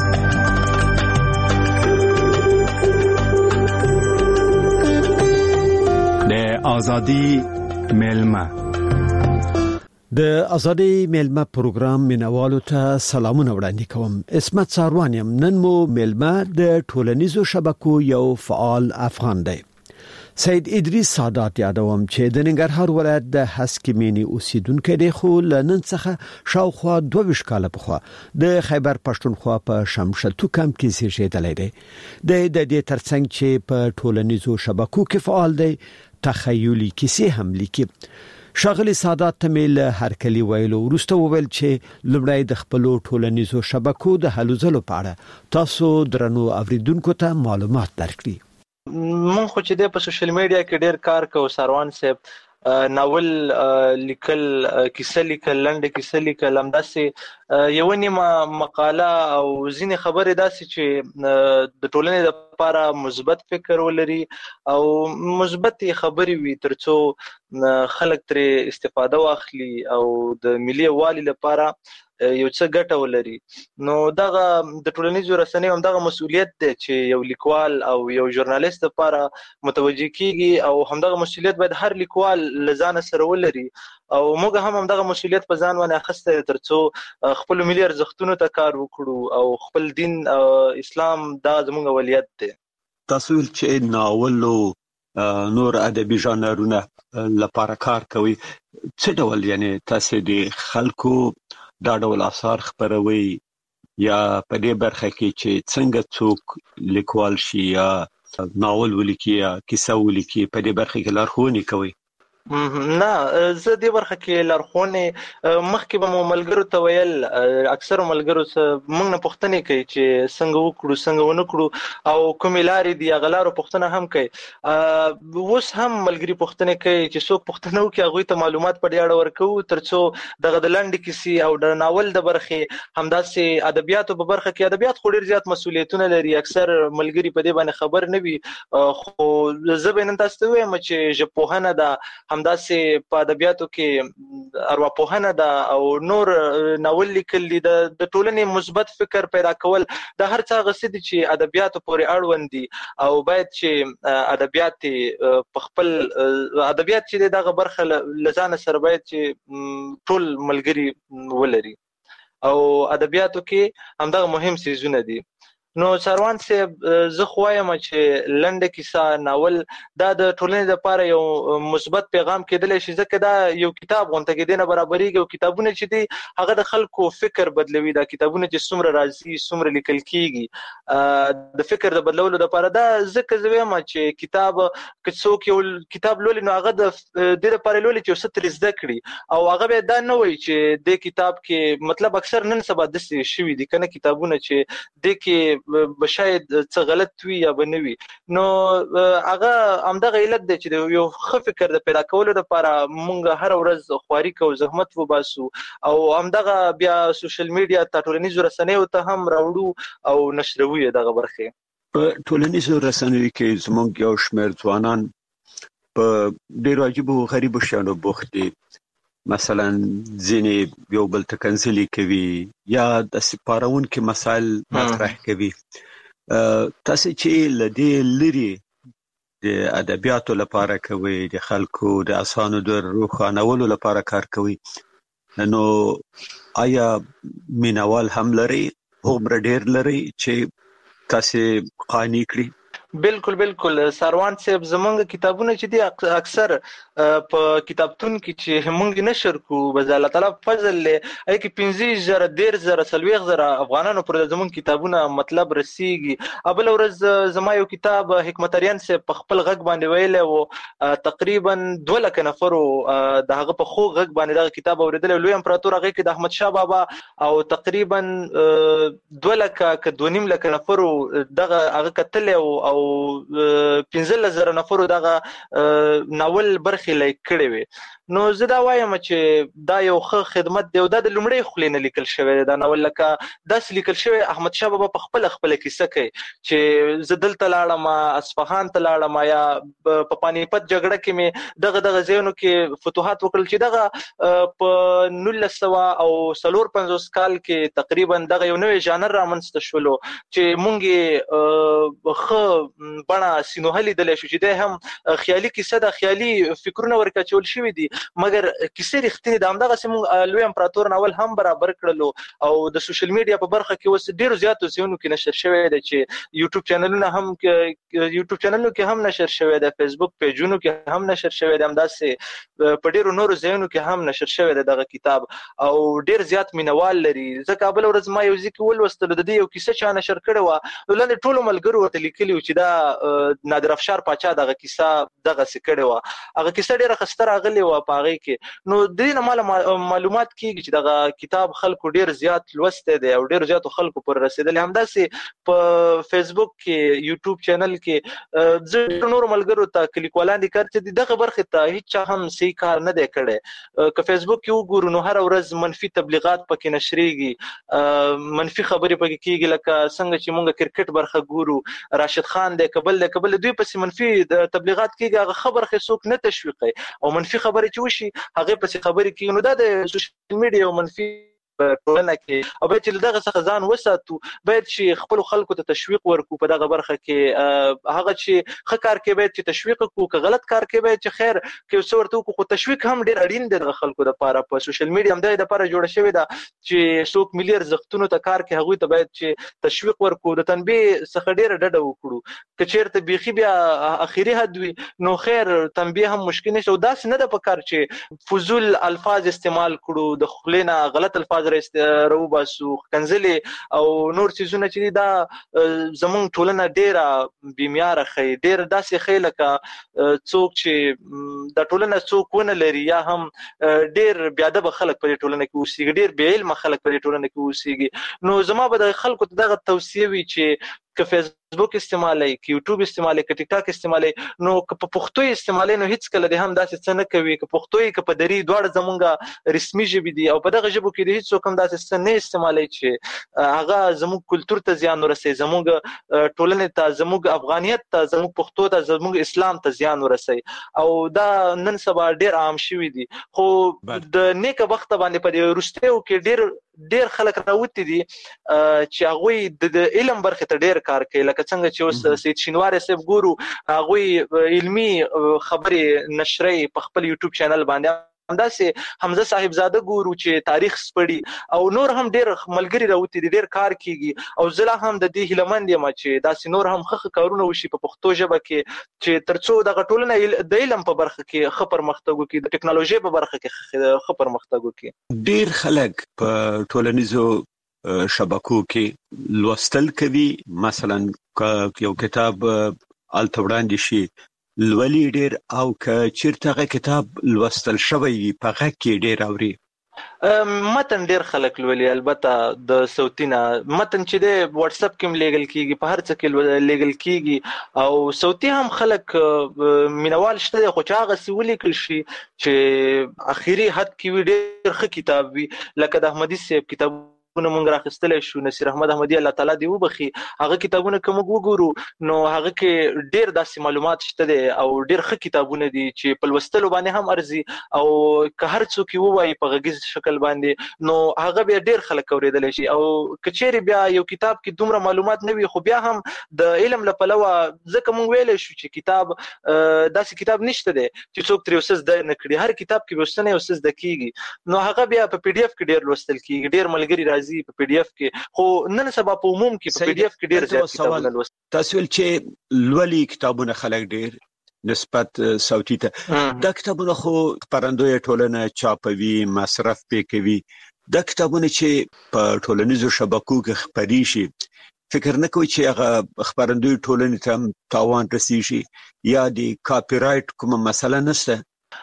آزادی میلمه د ازادي میلمه پروګرام مینوالو ته سلامونه وړاندې کوم. اسمت ساروان یم. نن مو میلمه د ټولنیزو شبکو یو فعال افغان دی. سید ادریس سادات یادوم چې د ننګرهار ولایت د هسکمینی اوسیدونکو دی، خو لنن څخه شاوخوا 22 کال پخوا د خیبر پښتونخوا په شمشتو کمپ کې زیږیدلی دی. د دې ترڅنګ چې په ټولنیزو شبکو کې فعال دی، تخیلی کیسې هم لیکي. شاغلی سادات تمیل هر کلی ویلو ورسته وویل چې لمړی د خپل ټولنیزو شبکو د هلوځلو په اړه تاسو درنو اوریدونکو ته معلومات درکړي. مونږ خو چې د په سوشل میډیا کې ډیر کار کوو، ساروان صاحب ناول لیکل، کیسه لیکل، لنډه کیسه لیکل، همداسې یو نیمه مقاله او ځینې خبرې داسې چې د ټولنې لپاره مثبت فکر ولري او مثبت خبرې وي ترڅو خلک ترې استفاده واخلي او د ملي یووالي لپاره یو څه ګټه ولري. نو دغه د ټولنیزو رسنیو هم دغه مسؤلیت دی چې یو لیکوال او یو ژورنالیست لپاره متوجه کیږي او همدغه مسؤلیت باید هر لیکوال له ځانه سره ولري او موږ هم دغه مسؤلیت په ځان باندې اخیستی ترڅو خپل ملي ارزښتونو ته کار وکړو او خپل دین اسلام دا زموږ اولویت دی. تاسو چې ناول او نور ادبي ژانرونه لپاره کار کوي، څه ډول یعنی تاسو د خلکو دا ډول اثار خپروي یا په دې برخه کې چې څنګه څوک لیکوال شي یا ناول ولیکي یا کیسه ولیکي، په دې برخه کې لارښوونې کوي؟ نه، زه دې برخه کې لارښوونې مخکې به مو ملګرو ته ویل، اکثرو ملګرو موږ نه پوښتنې کوي چې څنګه وکړو څنګه ونه کړو او کومې لارې دي هغه لارو پوښتنه هم کوي. اوس هم ملګري پوښتنې کوي چې څوک پوښتنه وکړي هغوی ته معلومات په دې اړه ورکوو ترڅو دغه د لنډې کیسې او د ناول د برخې همداسې ادبیاتو په برخه کې، ادبیات خو ډېر زیات مسؤلیتونه لري، اکثر ملګري په دې باندې خبر نه وي، خو زه به نن تاسو ته وایم چې ژبپوهنه ده، همداسې په ادبیاتو کې ارواپوهنه ده او نور ناول لیکل دي، د ټولنې مثبت فکر پیدا کول، د هر څه هغه څه دي چې ادبیاتو پورې اړوند دي او باید چې ادبیات په خپل ادبیات چې دغه برخه له ځانه سره باید چې ټول ملګري ولري او ادبیاتو کې همدغه مهم څیزونه دي. نو ساروان صاحب زه خو وایم چې لنډه کیسه، ناول دا د ټولنې لپاره یو مثبت پیغام کېدلی شي، ځکه دا یو کتاب غونته کې دی نه برابرېږي او کتابونه چې دي هغه د خلکو فکر بدلوي. دا کتابونه چې څومره راځي څومره لیکل کېږي د فکر د بدلولو لپاره، دا ځکه زه وایم چې کتاب که څوک یو کتاب لولي نو هغه د دې لپاره لولي چې څه ترې زده کړي او هغه به دا نه وایي چې دې کتاب کې مطلب اکثر نن سبا داسې شوي دي که نه کتابونه چې دې کې شاید څه غلط وي یا به نه وي، نو هغه همدغه علت دی چې یو ښه فکر د پیدا کولو لپاره موږ هره ورځ خواري کوو، زحمت وباسو او همدغه بیا سوشل میډیا ته ټولنیزو رسنیو ته هم راوړو او نشروو یې دغه برخې. په ټولنیزو رسنیو کې زموږ یو شمېر ځوانان په ډېرو عجیبو غریبو شیانو بوخت دي. مثلا ځینې یو بل تکنزلی کوي یا د سپارون کې مسائل مطرح کوي. تاسو چې لدې لري د ادبیاتو لپاره کوي، د خلکو د اسانو د روښانولو لپاره کار کوي، نو آیا مینوال هم لري عمر ډیر لري چې تاسو قانی کړی؟ بالکل سروان صاحب زمونږ کتابونه چې دي اکثر په کتابتون کې چې موږ نشر کو بز الله تعالی فضل له اې کې 15000 10000 سلويغ افغانانو پر زمونږ کتابونه مطلب رسیږي. ابل ورځ زما یو کتاب حکمتریان سے په خپل غږ باندې ویل او تقریبا 2 لک نفر د هغه په خو غږ باندې دا کتاب اوریدل. لوی امپراتور هغه کې د احمد شاه بابا او تقریبا 2 لک ک 2.5 لک نفر دغه هغه کتل او 15000 نفر دغه ناول برخې لیک کړي وي. نو زه دا وایم چې دا یو ښه خدمت دی او دا د لومړی خلینه لیکل شوی دا ناول لکه داسې لیکل شوی احمد شاه بابا په خپل کیسه کوي چې زه دلته لاړم اصفهان ته لاړم یا په پانیپت جګړه کې مې دغه ځایونو کې فتوحات وکړل چې دغه په 1954 کال کې تقریبا دغه یو نوې ژانر رامنځته شولو چې مونږ ښه بڼه سینوهلي دلی شو چې دی هم خیالي کیسه ده، خیالي فکرونه ورکچول شوي دي مګر کیسې رښتینې ده. همدغه سیمون لوی امپراتور ناول هم برابر کړلو او د سوشل میډیا په برخه کې اوس ډیر زیاتو ځایونو کې نشر شوی دی چې یوټیوب چینلونو کې هم نشر شوی دی، فیسبوک پیجونو کې هم نشر شوی دی، همداسې په ډیرو نورو ځایونو کې هم نشر شوی دی دغه کتاب او ډیر زیات مینوال لري. ځکه بل ورځ ما یو ځکه ولوستل د دې یو کیسه چې نشر کړې و لاندې ټولو ملګرو ورته لیکلي چې دا نادر افشار پاچا دغه کیسه دغه سکړې و، هغه کیسه ډیره خسته راغلی و پاغي کې. نو د دې نه معلومات کیږي چې دغه کتاب خلکو ډیر زیات لوسته دی او ډیر زیات خلکو پر رسیدل. همداسې په فیسبوک کې یوټیوب چینل کې زه نور ملګرو ته کلیک ولاندې کړ چې دغه برخه ته هیڅ هم صحیح کار نه دی کړی. که فیسبوک کې وګورو نو هر ورځ منفي تبلیغات پکې نشریږي، منفي خبرې پکې کیږي، لکه څنګه چې مونږ کرکټ برخه ګورو راشد خان دی کبل دوی پسې منفي تبلیغات کیږي، هغه خبر خې څوک نه تشویقي او منفي خبرې چې وشي هغه پسې خبرې کوي. نو دا د سوشل میډیا او منفي په ټولنه کې او باید چې دغه څخه ځان وساتو، باید چې خپل خلکو ته تشویق ورکو په دغه برخه کې. هغه چې ښه کار کوي باید چې تشویق وکړو، که غلط کار کوي باید چې خیر کې څه ورته وکړو، خو تشویق هم ډیر اړین دی د خلکو لپاره. په سوشل میډیا هم د لپاره جوړه شوې ده چې څوک ملي ارزښتونو ته کار کوي هغوی ته باید چې تشویق ورکړو، د تنبیه څخه ډیره ډډه وکړو. که چیرته بیخي بیا اخیری حد وي نو خیر تنبیه هم مشکل نشته او داسې نه ده پکار چې فضول الفاظ استعمال کړو، د خولې نه غلط الفاظ روباسو کنځلې او نور چیزونه چې دا زمونږ ټولنه ډیره بیمیاره خي، ډیر داسې خي لکه څوک چې د ټولنه څوک ونه لري یا هم ډیر بیادبه خلک په ټولنه کې اوسېږي، ډیر بې علمه خلک په ټولنه کې اوسېږي. نو زما به د خلکو ته دغه توصیه وي چې که فیسبوک استعمالي، که یوټیوب استعمالي، که ټیک ټاک استعمالي، نو که په پښتو استعمالي نو هیڅ کله هم داسې څه نه کوي. که پښتو که په دري دواړه زمونږ رسمي ژبې دي او په دغه ژبو کې د هیڅ څوک هم داسې څه نه استعمالي چې هغه زموږ کلتور ته زیان ورسوي، زموږ ټولنې ته، زموږ افغانیت ته، زموږ پښتو ته، زموږ اسلام ته زیان ورسوي. او دا نن سبا ډیر عام شوي دي. خو د نیکه بخته باندې په دې وروستیو کې ډیر خلک راوتی دي چې هغوی د علم برخه ته ډیر کار کوي، لکه څنګه چې اوس سید شینواری صاحب ګورو هغوی علمي خبرې نشري په خپل یوټیوب چینل باندې، همداسې حمزه صاحب زاده ګورو چې تاریخ سپړي او نور هم ډیر ملګري راوتی دي، ډیر کار کیږي. او زه هم د دې هیلمند یم چې داسې نور هم ښه کارونه وشي په پښتو ژبه کې چې ترڅو دغه ټولنه د علم په برخه کې ښه پرمختګ وکړي، د ټکنالوژي په برخه کې ښه پرمختګ وکړي. ډیر خلک په ټولنیزو شبکو کې لوستل کوي، مثلا یو کتاب الته وړاندې شي لولي ډیر او که چیرته هغه کتاب لوستل شوی وي په هغه کې ډیر اوري. متن ډیر خلک لولي، البته د صوتینا متن چې د واتس اپ کې لیږل کیږي، په هر څه کې لیږل کیږي او صوتي هم خلک مینوال شته دي، خو چې هغه څه ولیکل شي چې اخیری حد کې ډیر ښه کتاب وي، لکه د احمدي صاحب کتاب کتابونه مونږ راخستلای شو. نصیر احمد احمدی الله تعالی دی وبخي هغه کتابونه کوم وګورو نو هغه کې ډیر داسې معلومات شته دي او ډیر ښه کتابونه دي چې په لوستلو باندې هم ارزي او که هر څوک وایي په غږیز شکل باندې نو هغه بیا ډیر خلک اوریدل شي. او کچېری بیا یو کتاب کې دومره معلومات نه وي خو بیا هم د علم لپاره ځکه مونږ ویل شو چې کتاب داسې کتاب نشته دی چې څوک تر اوسه زده نه کړي. هر کتاب کې وسنه اوسه زده کیږي نو هغه بیا په پی ډی اف کې ډیر لوستل کیږي. ډیر ملګری راځي په پی ډی اف کې خو نن سبا په عموم کې په پی ډی اف کې ډیر زیات کتابونه لوستل. تاسو ول چې لولي کتابونه خلک ډیر نسبت صوتي ته دا کتابونه خو خبرندوی ټولنه چاپوي مصرف پې کوي. دا کتابونه چې په ټولنیزو شبکو کې خپري شي فکر نه کوي چې هغه خبرندوی ټولنې ته تاوان رسیږي یا د کاپی رائټ کومه مسله نشته؟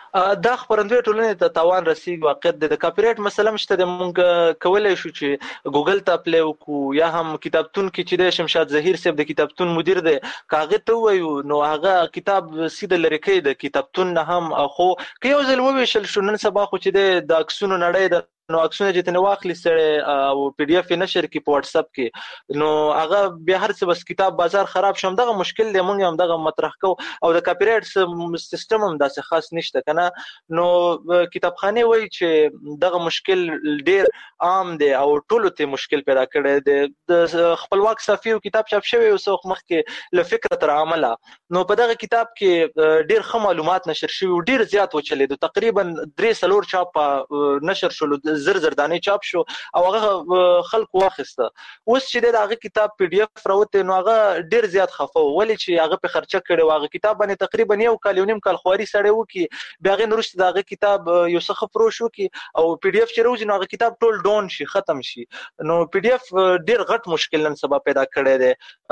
دا خبرندوی ټولنې ته تاوان رسیږي واقع د کاپی رائټ مسله مشته د مونږ کولای شو چې ګوګل ته اپلای وکړو یا هم کتابتون کې چې د شمشاد زهیر صاحب د کتابتون مدیر دی کاغه ته وایو نو هغه کتاب سیده لری کوي د کتابتون نه هم. خو که یو ځل وویشل شو نن سبا خو چې د عکسونو نړۍ د نو عکسونه چې تنه واخلي سره او پی ډی اف نشر کی په واتس اپ کې نو هغه بیا هر څه بس کتاب بازار خراب شوم. دغه مشکل دی مونږ هم دغه مطرح کو او د کاپی رائټ سیستم هم داسې خاص نشته کنه. نو کتابخانه وایي چې دغه مشکل ډیر عام دی او ټولو ته مشکل پیدا کړی دی. د خپلواک صحافي او کتاب چاپ شوی او څوک مخکې له فکر تر عمله نو په دغه کتاب کې ډیر ښه معلومات نشر شوی ډیر زیات وچلید تقریبا 3-4 چاپ نشر شول زر دانه چاپ شو او هغه خلک واخسته. اوس چې دغه کتاب پی ډی اف راوته نو هغه ډیر زیات خفه ولی چې هغه په خرچه کړي هغه کتاب باندې تقریبا یو کال یو نیم کال خواري سړی وکي بیا غو نورسته دغه کتاب یو څه خفرو شو کی او پی ډی اف چې روز نو هغه کتاب ټول ډاون شي ختم شي. نو پی ډی اف ډیر غټ مشکل نن سبا پیدا کړی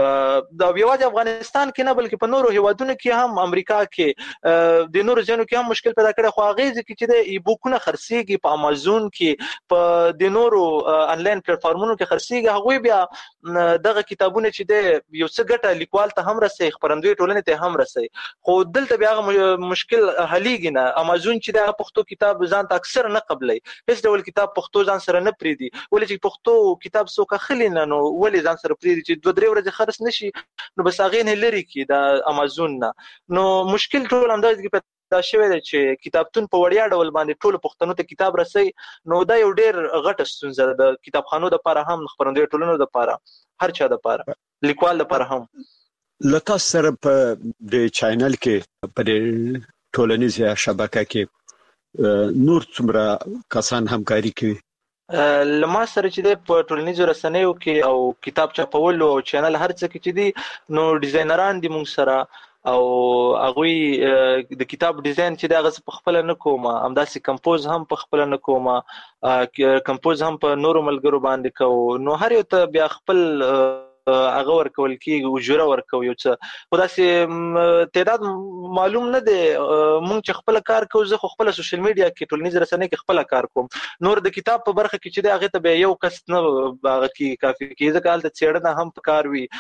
دی دا یوازې افغانستان کې نه بلکې په نورو هیوادونو کې هم امریکا کې د نورو ځینو کې هم مشکل پیدا کړی. خو هغه ځکه چې د ای بوکونه خرڅيږي په امازون کې په د نورو انلاین پلیټ فارمونو کې خرڅيږي هغه بیا دغه کتابونه چې د یو څه ګټه لیکوال ته هم رسي خبرندوی ټولنې ته هم رسي خو دلته بیا مشکل حلیږي نه. امازون چې د پښتو کتاب ځان ته اکثر نه قبلای هیڅ ډول کتاب پښتو ځان سره نه پریدي ولې چې پښتو کتاب څوک خلی نه نو ولې ځان سره پریدي چې 2-3 ورځې خرڅ نشي نو بس هغه نه لري کی د امازون نه. نو مشکل ټول انداز دا شوی دی چې کتابتون په وړیا ډول باندې ټول پښتنو ته کتاب رسي نو دا یو ډیر غټه ستونزه ده د کتابخانو لپاره هم خبرندوی ټولنو لپاره هر چا لپاره لیکوال لپاره هم. لکه سره په د چینل کې په ټولنیزه شبکه کې نور څومره کسان همکاري کوي؟ لما سره چې د په ټولنیزو رسنیو کې او کتاب چاپولو او چینل هر څه کې چې دي نو ډیزاینران دي مونږ سره او هغه د کتاب ډیزاین چې دا غس په خپل نه کومه همداسې کمپوز هم په خپل نه کومه کمپوز هم په نورو ملګرو باندې کو نو هر یو ته بیا خپل هغه ورکول کیږي او جوړه ورکو یو څه خداسي تعداد معلوم نه دی. مونږ چې خپل کار کوو زه خپل سوشل میډیا کې ټولنیز رسنۍ کې خپل کار کوم نور د کتاب په برخه کې چې دی هغه ته یو کس نه هغه کې کافي کیږي ځکه حالت څېړنه هم پکار وي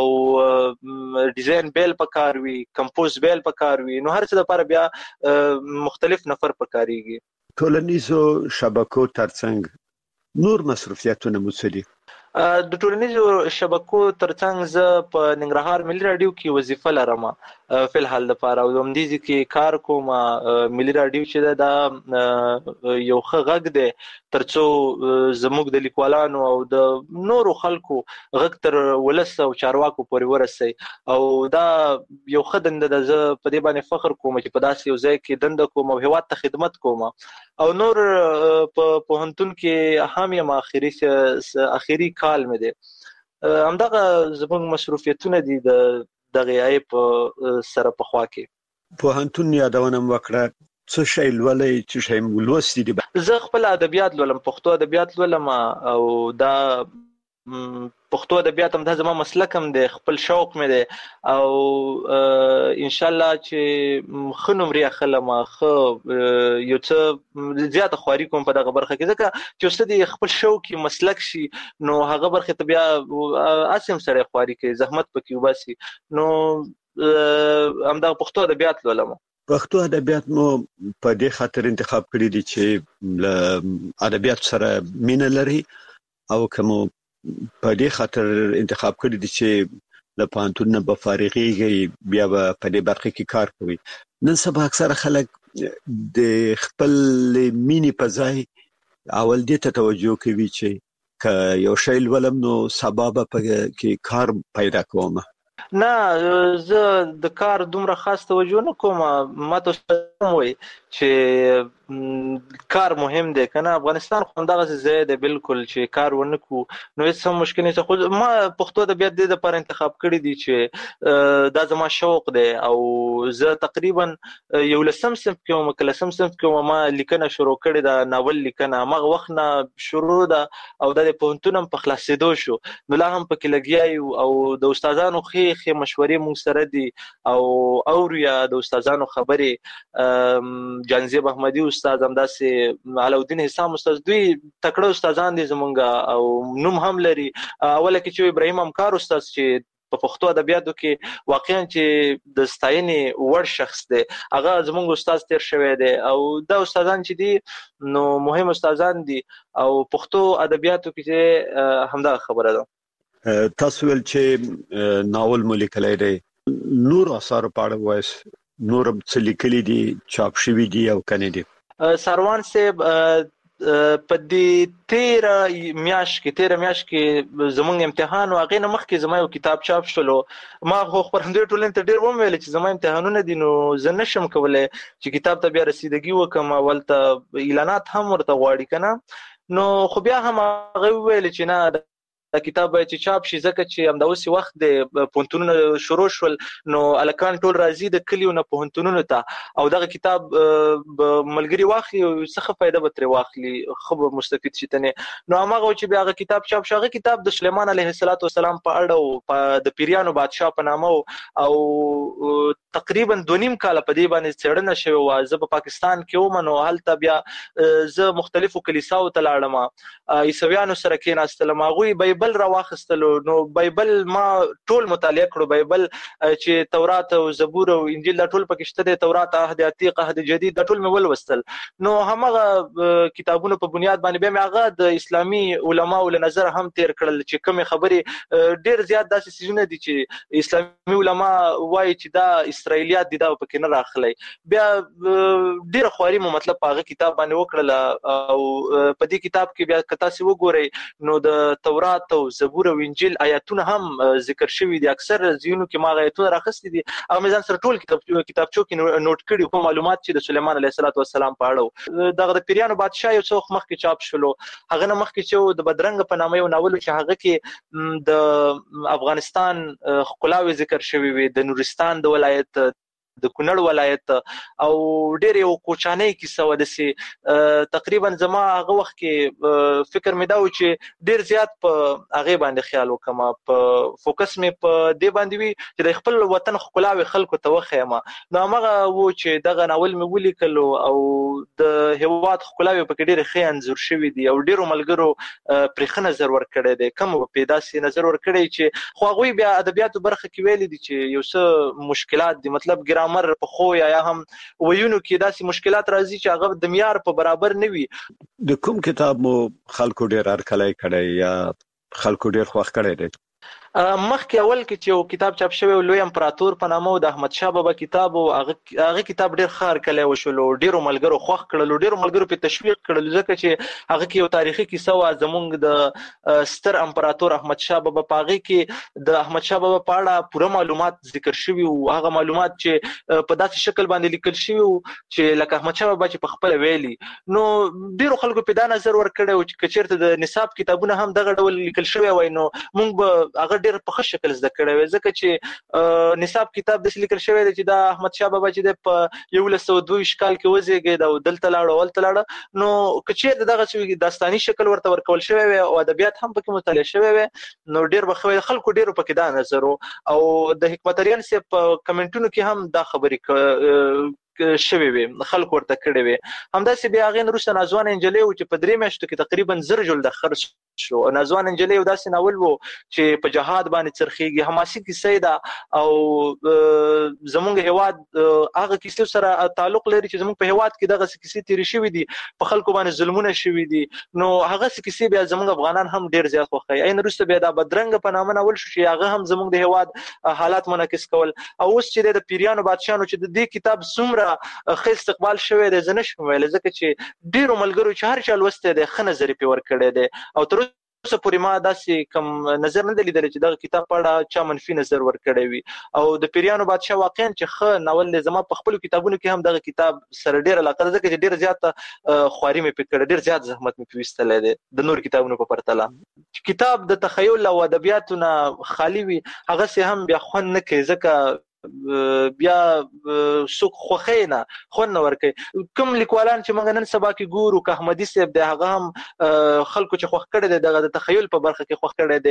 او ډیزاین بیل پکار وي کمپوز بیل پکار وي نو هر څه لپاره بیا مختلف نفر پکاريږي. ټولنیزو شبکو ترڅنګ نور مصرفیاتونه مسلي د ټولنیزو شبکو ترڅنګ زه په ننګرهار ملي رادیو کې وظیفه لرم په الحال لپاره او د مدیزي کې کار کوم. ملي رادیو چې دا یو ښه غږ دی ترڅو زموږ د لیکوالانو او د نورو خلکو غږ تر ولس او چارواکو پورې ورسي او دا یو ښه دنده ده. زه په دې باندې فخر کوم چې په داسې یو ځای کې دنده کوم او هیواد ته خدمت کوم او نور په پوهنتون کې هم یم اخیری کال مې دی همدغه زموږ مصروفیتونه دي د دغه ایپ سره په خوا کې. پوهنتون یادونه وکړه څه شی لولې څه شی ولوستې دي؟ زه خپل ادبیات لولم پښتو ادبیات لولم او دا پښتو ادبیات هم د زما مسلک هم دی خپل شوق مې دی او ان شاء الله چې خنوم ری خلم خو یو څه زیاته خواري کوم په دغه برخه کې ځکه چې ستدي خپل شوق مسلک شي نو هغه برخه ته بیا اسیم سره خواري کوي زحمت پکې وباسي نو همدا پښتو ادبیات لولم. پښتو ادبیات مو په دې خاطر انتخاب کړی دي چې ادبیات سره مینه لري او کوم په دې خاطر انتخاب کړی دي چې د پانتون په فارغيږي بیا په دې برخه کې کار کوي. نن سبا اکثره خلک د خپل مینی په ځای اول دې ته توجه کوي چې ک یو شی ولم نو سبب په کې کار پیدا کوم. نه زه د کار دومره خاص توجه نه کوم. ما ته وایي چې کار مهم دی کنه. افغانستان خو دغه ځای دی بالکل چې کار ونکو نو هیڅ هم مشکل نه. خو ما پښتو ادبیات د لپاره انتخاب کړی دی چې دا زما شوق دی او زه تقریبا یو لسم صنف کې کلسم صنف کې ما لیکنه شروع کړې ده. ناول لیکنه مغه وخت نه شروع ده او د پوهنتون په خلاصېدو شو نو لا هم پکې لګیای او د استادانو خې مشورې مونږ سره دي او اوریا د استادانو خبرې جانزیب احمدی استاد همداسې علاءالدین حسام استاد دوی تکړه استادان دي زمونږ او نوم هم لري. اوله کې چې ابراهیم امکار استاد چې په پښتو ادبیاتو کې واقعا چې د ستاینې وړ شخص دی هغه زمونږ استاد تیر شوی دی او دا استادان چې دي نو مهم استادان دي او پښتو ادبیاتو کې چې همدا خبره ده. تاسو ول چې ناول ملکلای دی نور اثر پاړه وایس نورم څه لیکلي دي چاپ شوي دي او کنه دي. سروان صاحب په دې 13 میاشت کې زمونږ امتحان واغې نه مخکې زما یو کتاب چاپ شلو. ما خو خبرندوی ټولنې ته ډیر وویل چې زما امتحانونه دي نو زه نشم کولای چې کتاب ته بیا رسیدګي وکم. ولته اعلانات هم ورته غواړي کنه نو خو بیا هم هغه ویل چې نه دا کتاب باید چې چاپ شي ځکه چې همداوسې وخت د پوهنتونونو شروع شول نو الکان ټول راځي د کلیو نه پوهنتونونو ته او دغه کتاب ملګری واخلي او څه فائدہ به ترې واخلي خو به مستفید شي تنه. نو هغه چې بیا هغه کتاب چاپ شو هغه کتاب د سليمان عليه السلام په اړه او د پیریانو بادشاه په نامه او تقریبا 2.5 کال په دې باندې څېړنه شوې و. زه په پاکستان کې وم نو هلته بیا زه مختلفو کلیساو ته لاړم عیسویانو سره کېناستلم هغوی بایبل راواخستلو نو بایبل ما ټول مطالعه کړو. بایبل چې تورات او زبور او انجیل دا ټول پکې شته دي. تورات عهد عتیق عهد جدید دا ټول مې ولوستل نو همغه کتابونو په بنیاد باندې به هغه د اسلامي علماو له نظر هم تیر کړل چې کومه خبرې ډیر زیات داسې سيزونه دي چې اسلامي علما وایي چې دا اسرائیلیات دي دا پکې نه راخلي. بیا ډیر خواري مو مطلب هغه کتاب باندې وکړل او په دې کتاب کې بیا کتا سی وګورئ نو د تورات او زبور او انجیل آیاتونه هم ذکر شوی دي. اکثر ځینو کې ما آیاتونه راخستي دي هغه ځان سره ټول کتابچو کې نوٹ کړي کوم معلومات چې د سليمان عليه السلام په اړه دغه د پیریانو بادشاه یو څو مخکې چاپ شلو. هغه نه مخکې چې د بدرنګ په نامه یو ناول چې هغه کې د افغانستان خلاوي ذکر شوی وي د نورستان د ولایت د کونړ ولایت او ډېر یو کوچانه کیسه و دسي تقریبا زما هغه وخت کې فکر مې دا و چې ډېر زیات په هغه باندې خیال وکم په فوکس مې په دې باندې وي چې د خپل وطن خلاوي خلکو ته وخیمه. نو هغه و چې دغه ناول مې ولیکل او د هواد خلاوي په ډېر ښه انځور شوی دی او ډېر ملګرو پرخه نظر ور کړی دی کوم په پیدا سي نظر ور کړی چې خو هغه بیا ادبیاتو برخه کې ویل دي چې یو څه مشکلات دي مطلب ګرامر په خو یا هم ویونو کې داسې مشکلات راځي چې هغه د معیار په برابر نه وي. د کوم کتاب مو خلکو ډیر ارکلای کړی یا خلکو ډیر خوښ کړی دی؟ مخکې اول کې چې یو کتاب چاپ شوی لوی امپراتور په نامه د احمد شاه بابا کتاب او هغه کتاب ډیر خار کله وشلو ډیرو ملګرو خوښ کړل ډیرو ملګرو په تشویق کړل ځکه چې هغه کې یو تاریخي کیسه و زمونږ د ستر امپراتور احمد شاه بابا پاغي کې د احمد شاه بابا په اړه پوره معلومات ذکر شوی او هغه معلومات چې په داسې شکل باندې لیکل شوی چې لکه احمد شاه بابا چې په خپل ویلي نو ډیرو خلکو په دا نظر ور کړو چې کچېرته د نصاب کتابونه هم دغه ډول لیکل شوی وای نو مونږ به هغه ډیر په ښه شکل زده کړی وي ځکه چې نصاب کتاب د لیکل شوی دی چې دا احمد شاه بابا چې په 1922 کال کې وزېږید او دلته لاړ نو کچېرته دغه داستاني شکل ورته ورکول شوی وي او ادبیات هم پکې مطالعه شوی وي نو ډیر بخوي خلکو ډیرو پکې دا نظر او د حکمت اریان سي په کمنټونو کې هم دا خبرې شوي وي خلک ورته کړي وي. همداسې بیا هغې نه وروسته نازوان انجلۍ و چې په 3 میاشتو کې تقریبا 1000 جلده خرڅ شو. نازوان انجلۍ یو داسې ناول و چې په جهاد باندې څرخیږي، حماسي کیسې ده او زمونږ هیواد هغه کیسې سره تعلق لري چې زمونږ په هیواد کې دغه کیسې تیرې شوي دي، په خلکو باندې ظلمونه شوي دي. نو هغه کیسې بیا زمونږ افغانان هم ډیر زیات خوښوي. عین وروسته بیا د بدرنګ په نامه ناول شو چې هغه هم زمونږ د هیواد حالات منعکس کول. او اوس چې د پیریانو بادشاهانو چې د دې کتاب څومره ښه استقبال شوی دی زه نشم ویلی، ځکه چې ډیرو ملګرو چې هر چا لوستی دی ښه نظر یې پرې ورکړی دی او تر اوسه پورې ما داسې کوم نظر نه دی لیدلی چې دغه کتاب په اړه چا منفي نظر ورکړی وي. او د پیریانو بادشاه واقعا چې ښه ناول دی. زما په خپلو کتابونو کې هم دغه کتاب سره ډېره علاقه ده، ځکه چې ډېره زیاته خواري مې پرې کړې، ډېر زیات زحمت مې پرې ویستلی دی د نورو کتابونو په پرتله. کتاب د تخیل او ادبیاتو نه خالي وي هغسې هم بیا خوند نه کوي، ځکه بیا څوک خوښوي نه، خوند نه ورکوي. کوم لیکوالان چې موږ نن سبا کې ګورو که احمدي صاحب دی هغه هم خلکو چې خوښ کړی دی دغه د تخیل په برخه کې خوښ کړی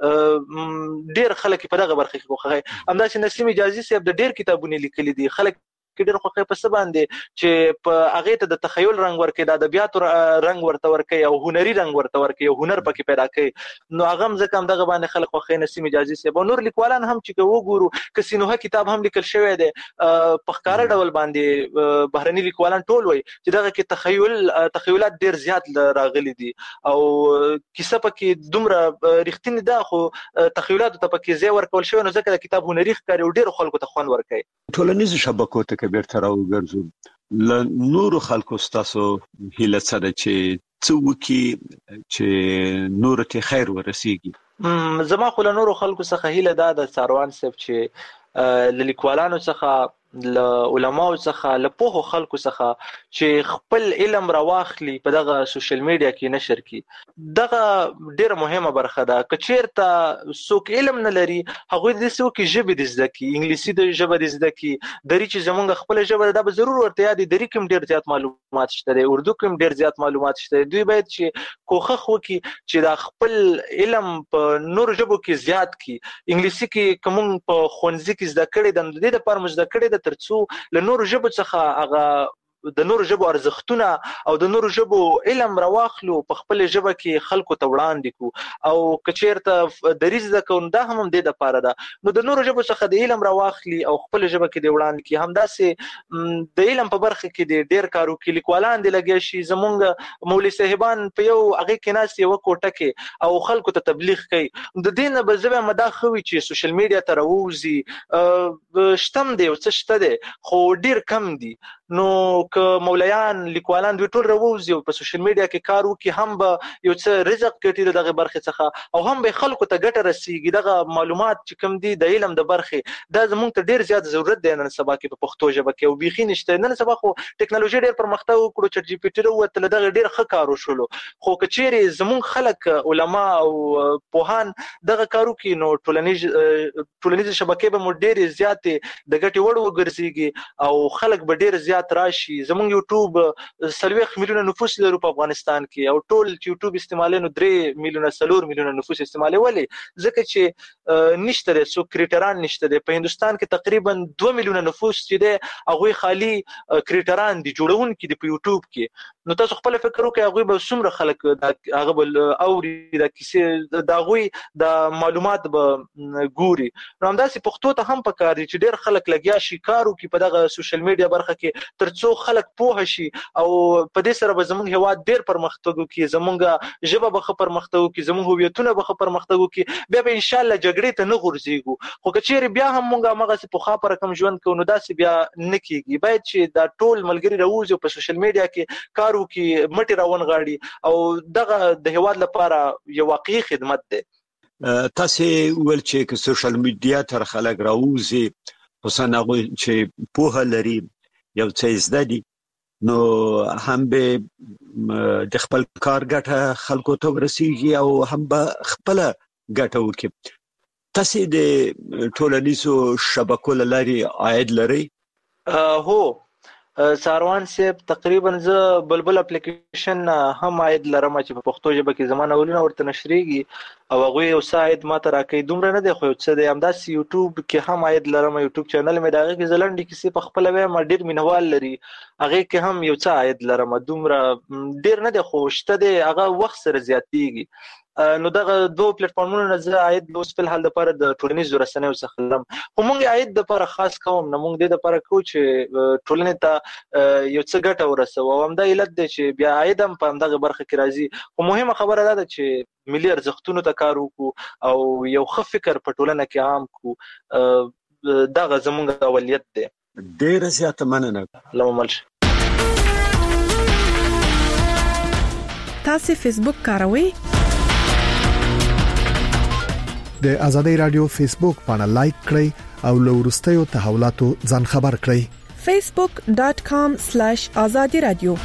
دی، ډېر خلک په دغه برخه کې خوښوي. همداسې نسیم حجازي صاحب د ډېر کتابونه لیکلي دي، خلک کې ډېر خوښوي په څه باندې چې په هغې ته د تخیل رنګ ورکوي، د ادبیاتو رنګ ورته ورکوي او هنري رنګ ورته ورکوي او هنر پکې پیدا کوي. نو هغه هم ځکه همدغه باندې خلک خوښوي نسیم حجازي صاحب. او نور لیکوالان هم چې که وګورو که سینوهه کتاب هم لیکل شوی دی په ښکاره ډول باندې بهرني لیکوالان ټول وایي چې دغه کې تخیلات ډېر زیات راغلي دي او کیسه پکې دومره رښتینې ده خو تخیلاتو ته پکې ځای ورکول شوی، نو ځکه د کتاب هنري ښکاري او ډېرو خلکو ته خوند ورکوي. ټولنیزو شبکو ته که بیرته راوګرځو له نورو خلکو ستاسو هیله څه ده چې څه وکړي چې نورو ته خیر ورسیږي؟ زما خو له نورو خلکو څخه هیله دا ده ساروان صاحب چې له لیکوالانو څخه، له علماو څخه، له پوهو خلکو څخه چې خپل علم راواخلي په دغه سوشل میډیا کې نشر کړي. دغه ډیره مهمه برخه ده. که چیرته څوک علم نه لري هغوی داسې وکړي ژبې دې زده کړي، انګلیسي د ژبه دې زده کړي، دري چې زمونږ خپله ژبه ده دا به ضرور ورته یاد وي. دري کې هم ډېر زیات معلومات شته دی، اردو کې هم ډېر زیات معلومات شته دی. دوی باید چې کوښښ وکړي چې دا خپل علم په نورو ژبو کې زیات کړي. انګلیسي کې که موږ په ښوونځي کې زده کړی ده نو د دې دپاره مو زده کړی ده ترڅو له نورو ژبو څخه هغه د نورو ژبو ارزښتونه او د نورو ژبو علم راواخلو، په خپل ژبه کې خلکو ته وړاندې کړو. او که چیرته دري زده کوو نو دا هم دې دپاره ده. نو د نورو ژبو څخه د علم راواخلي او خپل ژبه کې دې وړاندې کړي. همداسې د علم په برخه کې دې ډېر کار وکړي، لیکوالان دې لګیا شي. زمونږ مولوي صاحبان په یو هغې کې ناست یوه کوټه کې او خلکو ته تبلیغ کوي. د دې نه به زه وایم دا ښه وي چې سوشل میډیا ته راووځي. شته هم دی یو څه شته دی خو ډېر کم دي. نو که مولیان لیکوالان دوی ټول راووځي او په سوشل میډیا کې کار وکړي هم به یو څه رزق ګټي د دغه برخې څخه او هم به خلکو ته ګټه رسیږي. دغه معلومات چې کوم دي د علم د برخې دا زموږ ته ډېر زیات ضرورت دی نن سبا کې په پښتو ژبه کې او بیخي نشته. نن سبا خو ټکنالوژي ډېر پرمختګ وکړو، چټ جی پی ټي راووتله، دغه ډېر ښه کار وشولو. خو که چیرې زموږ خلک علما او پوهان دغه کار وکړي نو ټولنیزې شبکې به مو ډېرې زیاتې د ګټې وړ وګرځېږي او خلک به ډېر زیات راشي. زموږ یوټیوب 40 میلیونه نفوس لرو په افغانستان کې او ټول چې یوټیوب استعمالوي نو 3 میلیونه 4 میلیونه نفوس استعمالوي. ولې؟ ځکه چې نشته دی څوک کریټران نشته دی. په هندوستان کې تقریبا 2 میلیونه نفوس چې دی هغوی خالي کریټران دي، جوړونکي دي په یوټیوب کې. نو تاسو خپل فکر وکړئ هغوی به څومره خلک هغه به اوري، د کیسې د هغوی د معلومات به ګوري. نو همداسې پښتو ته هم پکار دي چې ډېر خلک لګیا شي کار وکړي په دغه سوشل میډیا برخه کې ترڅو خلک پوه شي او په دې سره به زموږ هیواد ډېر پرمختګ وکړي، زموږ ژبه به ښه پرمختګ وکړي، زموږ هویتونه به ښه پرمختګ وکړي. بیا به انشاءالله جګړې ته نه غورځېږو. خو که چیرې بیا هم موږ همغسې پخوا په رقم ژوند کوو نو داسې بیا نه کېږي. باید چې دا ټول ملګري راووځي او په سوشل میډیا کې کار وکړي، مټې راونغاړي او دغه د هیواد لپاره یو واقعي خدمت دی. تاسې ویل چې که سوشل میډیا ته خلک راووځي خصوصا هغوی چې پوهه لري یو څه زده دي نو هم به د خپل کار ګټه خلکو ته ورسیږي او هم به خپل ګټه وکړي. تاسې د ټولنیزو شبکو له لارې عاید لرئ؟ هو ساروان صاحب تقریبا زه بلبل اپلیکیشن هم عاید لرم چې په پښتو ژبه کې زمانه ولونه ورته نشریږي او هغه یو ساید ماته راکې دومره نه دی خو څه دی همداس یوټیوب کې هم عاید لرم یوټیوب چینل مې داغه کې زلنډي کې په خپل وې ما ډیر مینوال لري هغه کې هم یو څه عاید لرم دومره ډیر نه دی خو شته دی هغه وخت سره زیاتېږي نو دغه دوه پلیټفارمونو نه زه عاید اوس په حال د لپاره د ټولنیزو رسنیو څخه لرم خو موږ عاید د لپاره خاص کوم نه موږ د لپاره کو چې ټولنې ته یو څه ګټه ورسوو او همدا علت دی چې بیا عاید هم په همدغه برخه کې راځي خو مهمه خبره ده چې ملي ارزښتونو ته کار وکړو او یو ښه فکر په ټولنه کې عام کړو دغه زموږ اولویت دی. ډېره زیاته مننه. لممل تاسو فیسبوک کاروئ؟ د آزادۍ رادیو فیسبوک باندې لایک کړئ او له وروستیو تحولاتو ځان خبر کړئ. facebook.com/azadi radio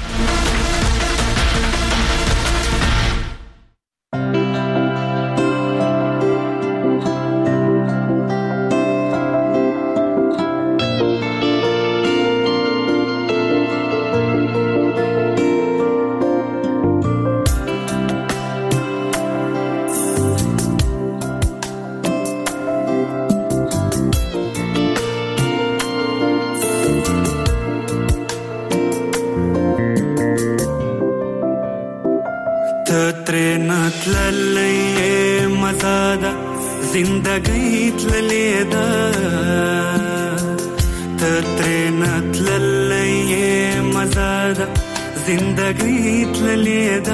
زندگی تللی دا تترینت للی مزاد زندگی تللی دا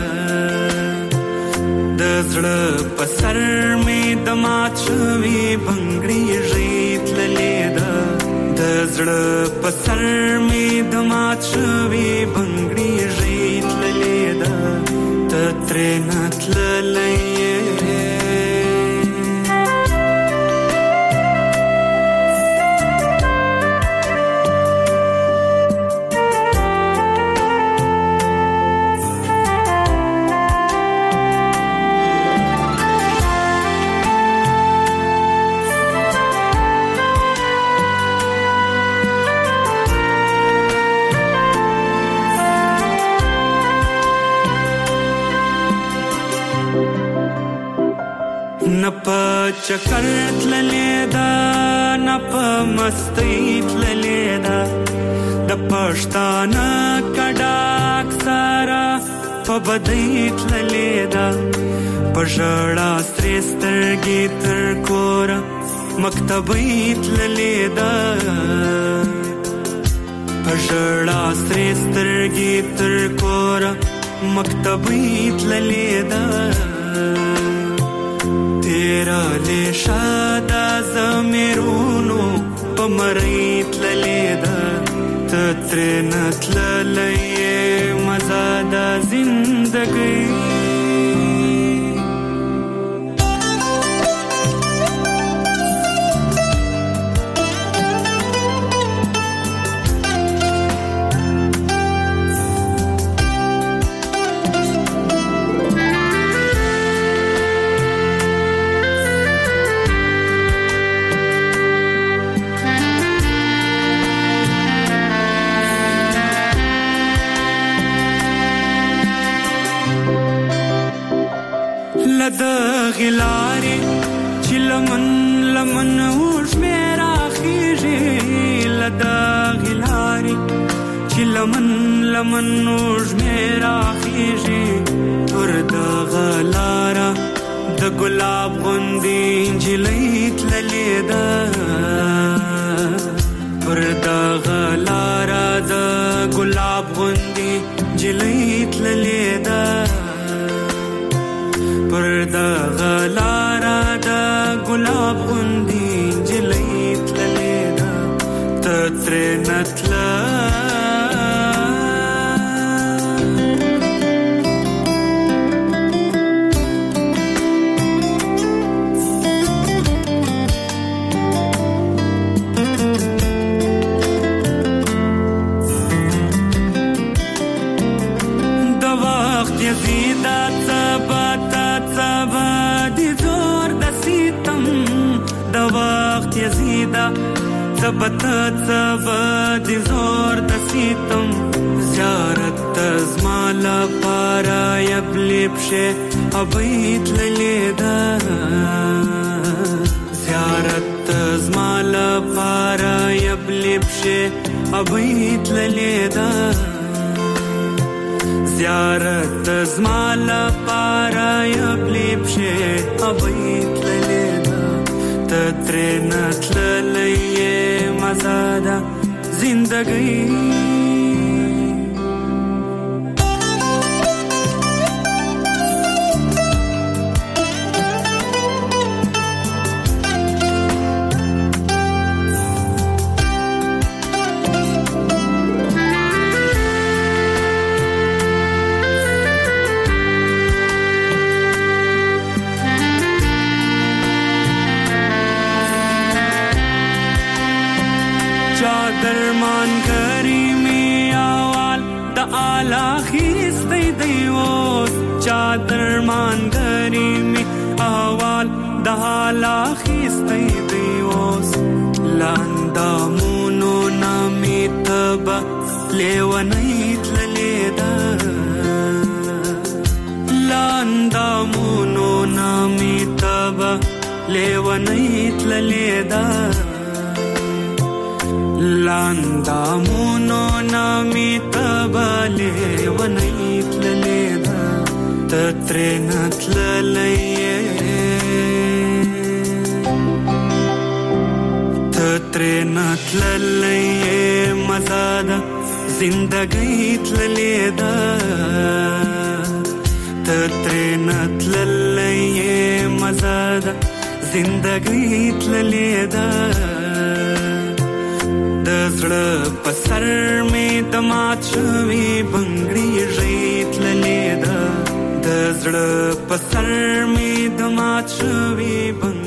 دزړه پسر می دمات شوی بنگړی ریت للی دا دزړه پسر می دمات شوی بنگړی ریت للی دا تترینت للی چکر تللی دا نپ مستی تللی دا د پښتانه کډاک سارا په بدی تللی دا پژړا سترګې تر کور مکتبې تللی دا پژړا سترګې تر کور مکتبې تللی دا تیرا لیشادا زمیرونو پمریت للیدا تترینت للی مزادا زندگی غلاري چې لمن اوش میرا خيږي لدا غلاري چې لمن اوش میرا خيږي پر د غلارا د ګلاب غوندي جلیت للیدا پر د غلارا د ګلاب غوندي جلیت للیدا پر د غلارا د ګلاب غوندي جلیت للیدا تترینت د وخت یزیدا د وخت یزیدا زبط زبد زور د سیتم زیارت زمالا پارا یبلی بشه ابیت لیدا زیارت زمالا پارا یبلی بشه ابیت لیدا زیارت زمالا پارا یبلی بشه ابیت لیدا تترنت للیه مزادا زندگی درمان کریمی آوال دا آلا خیستی دیوز چا درمان کریمی آوال دا آلا خیستی دیوز لاندامونو نامی تبا لیوانیت للیدا لاندامونو نامی تبا لیوانیت للیدا لاندامونو نامی تبالی ونیت للیدا تترینت للیه تترینت للیه مزادا زندگیت للیدا تترینت للیه مزادا زندگیت للیدا دزړه پسر می دمات شوی بنگړی ریت للیدا دزړه پسر می دمات شوی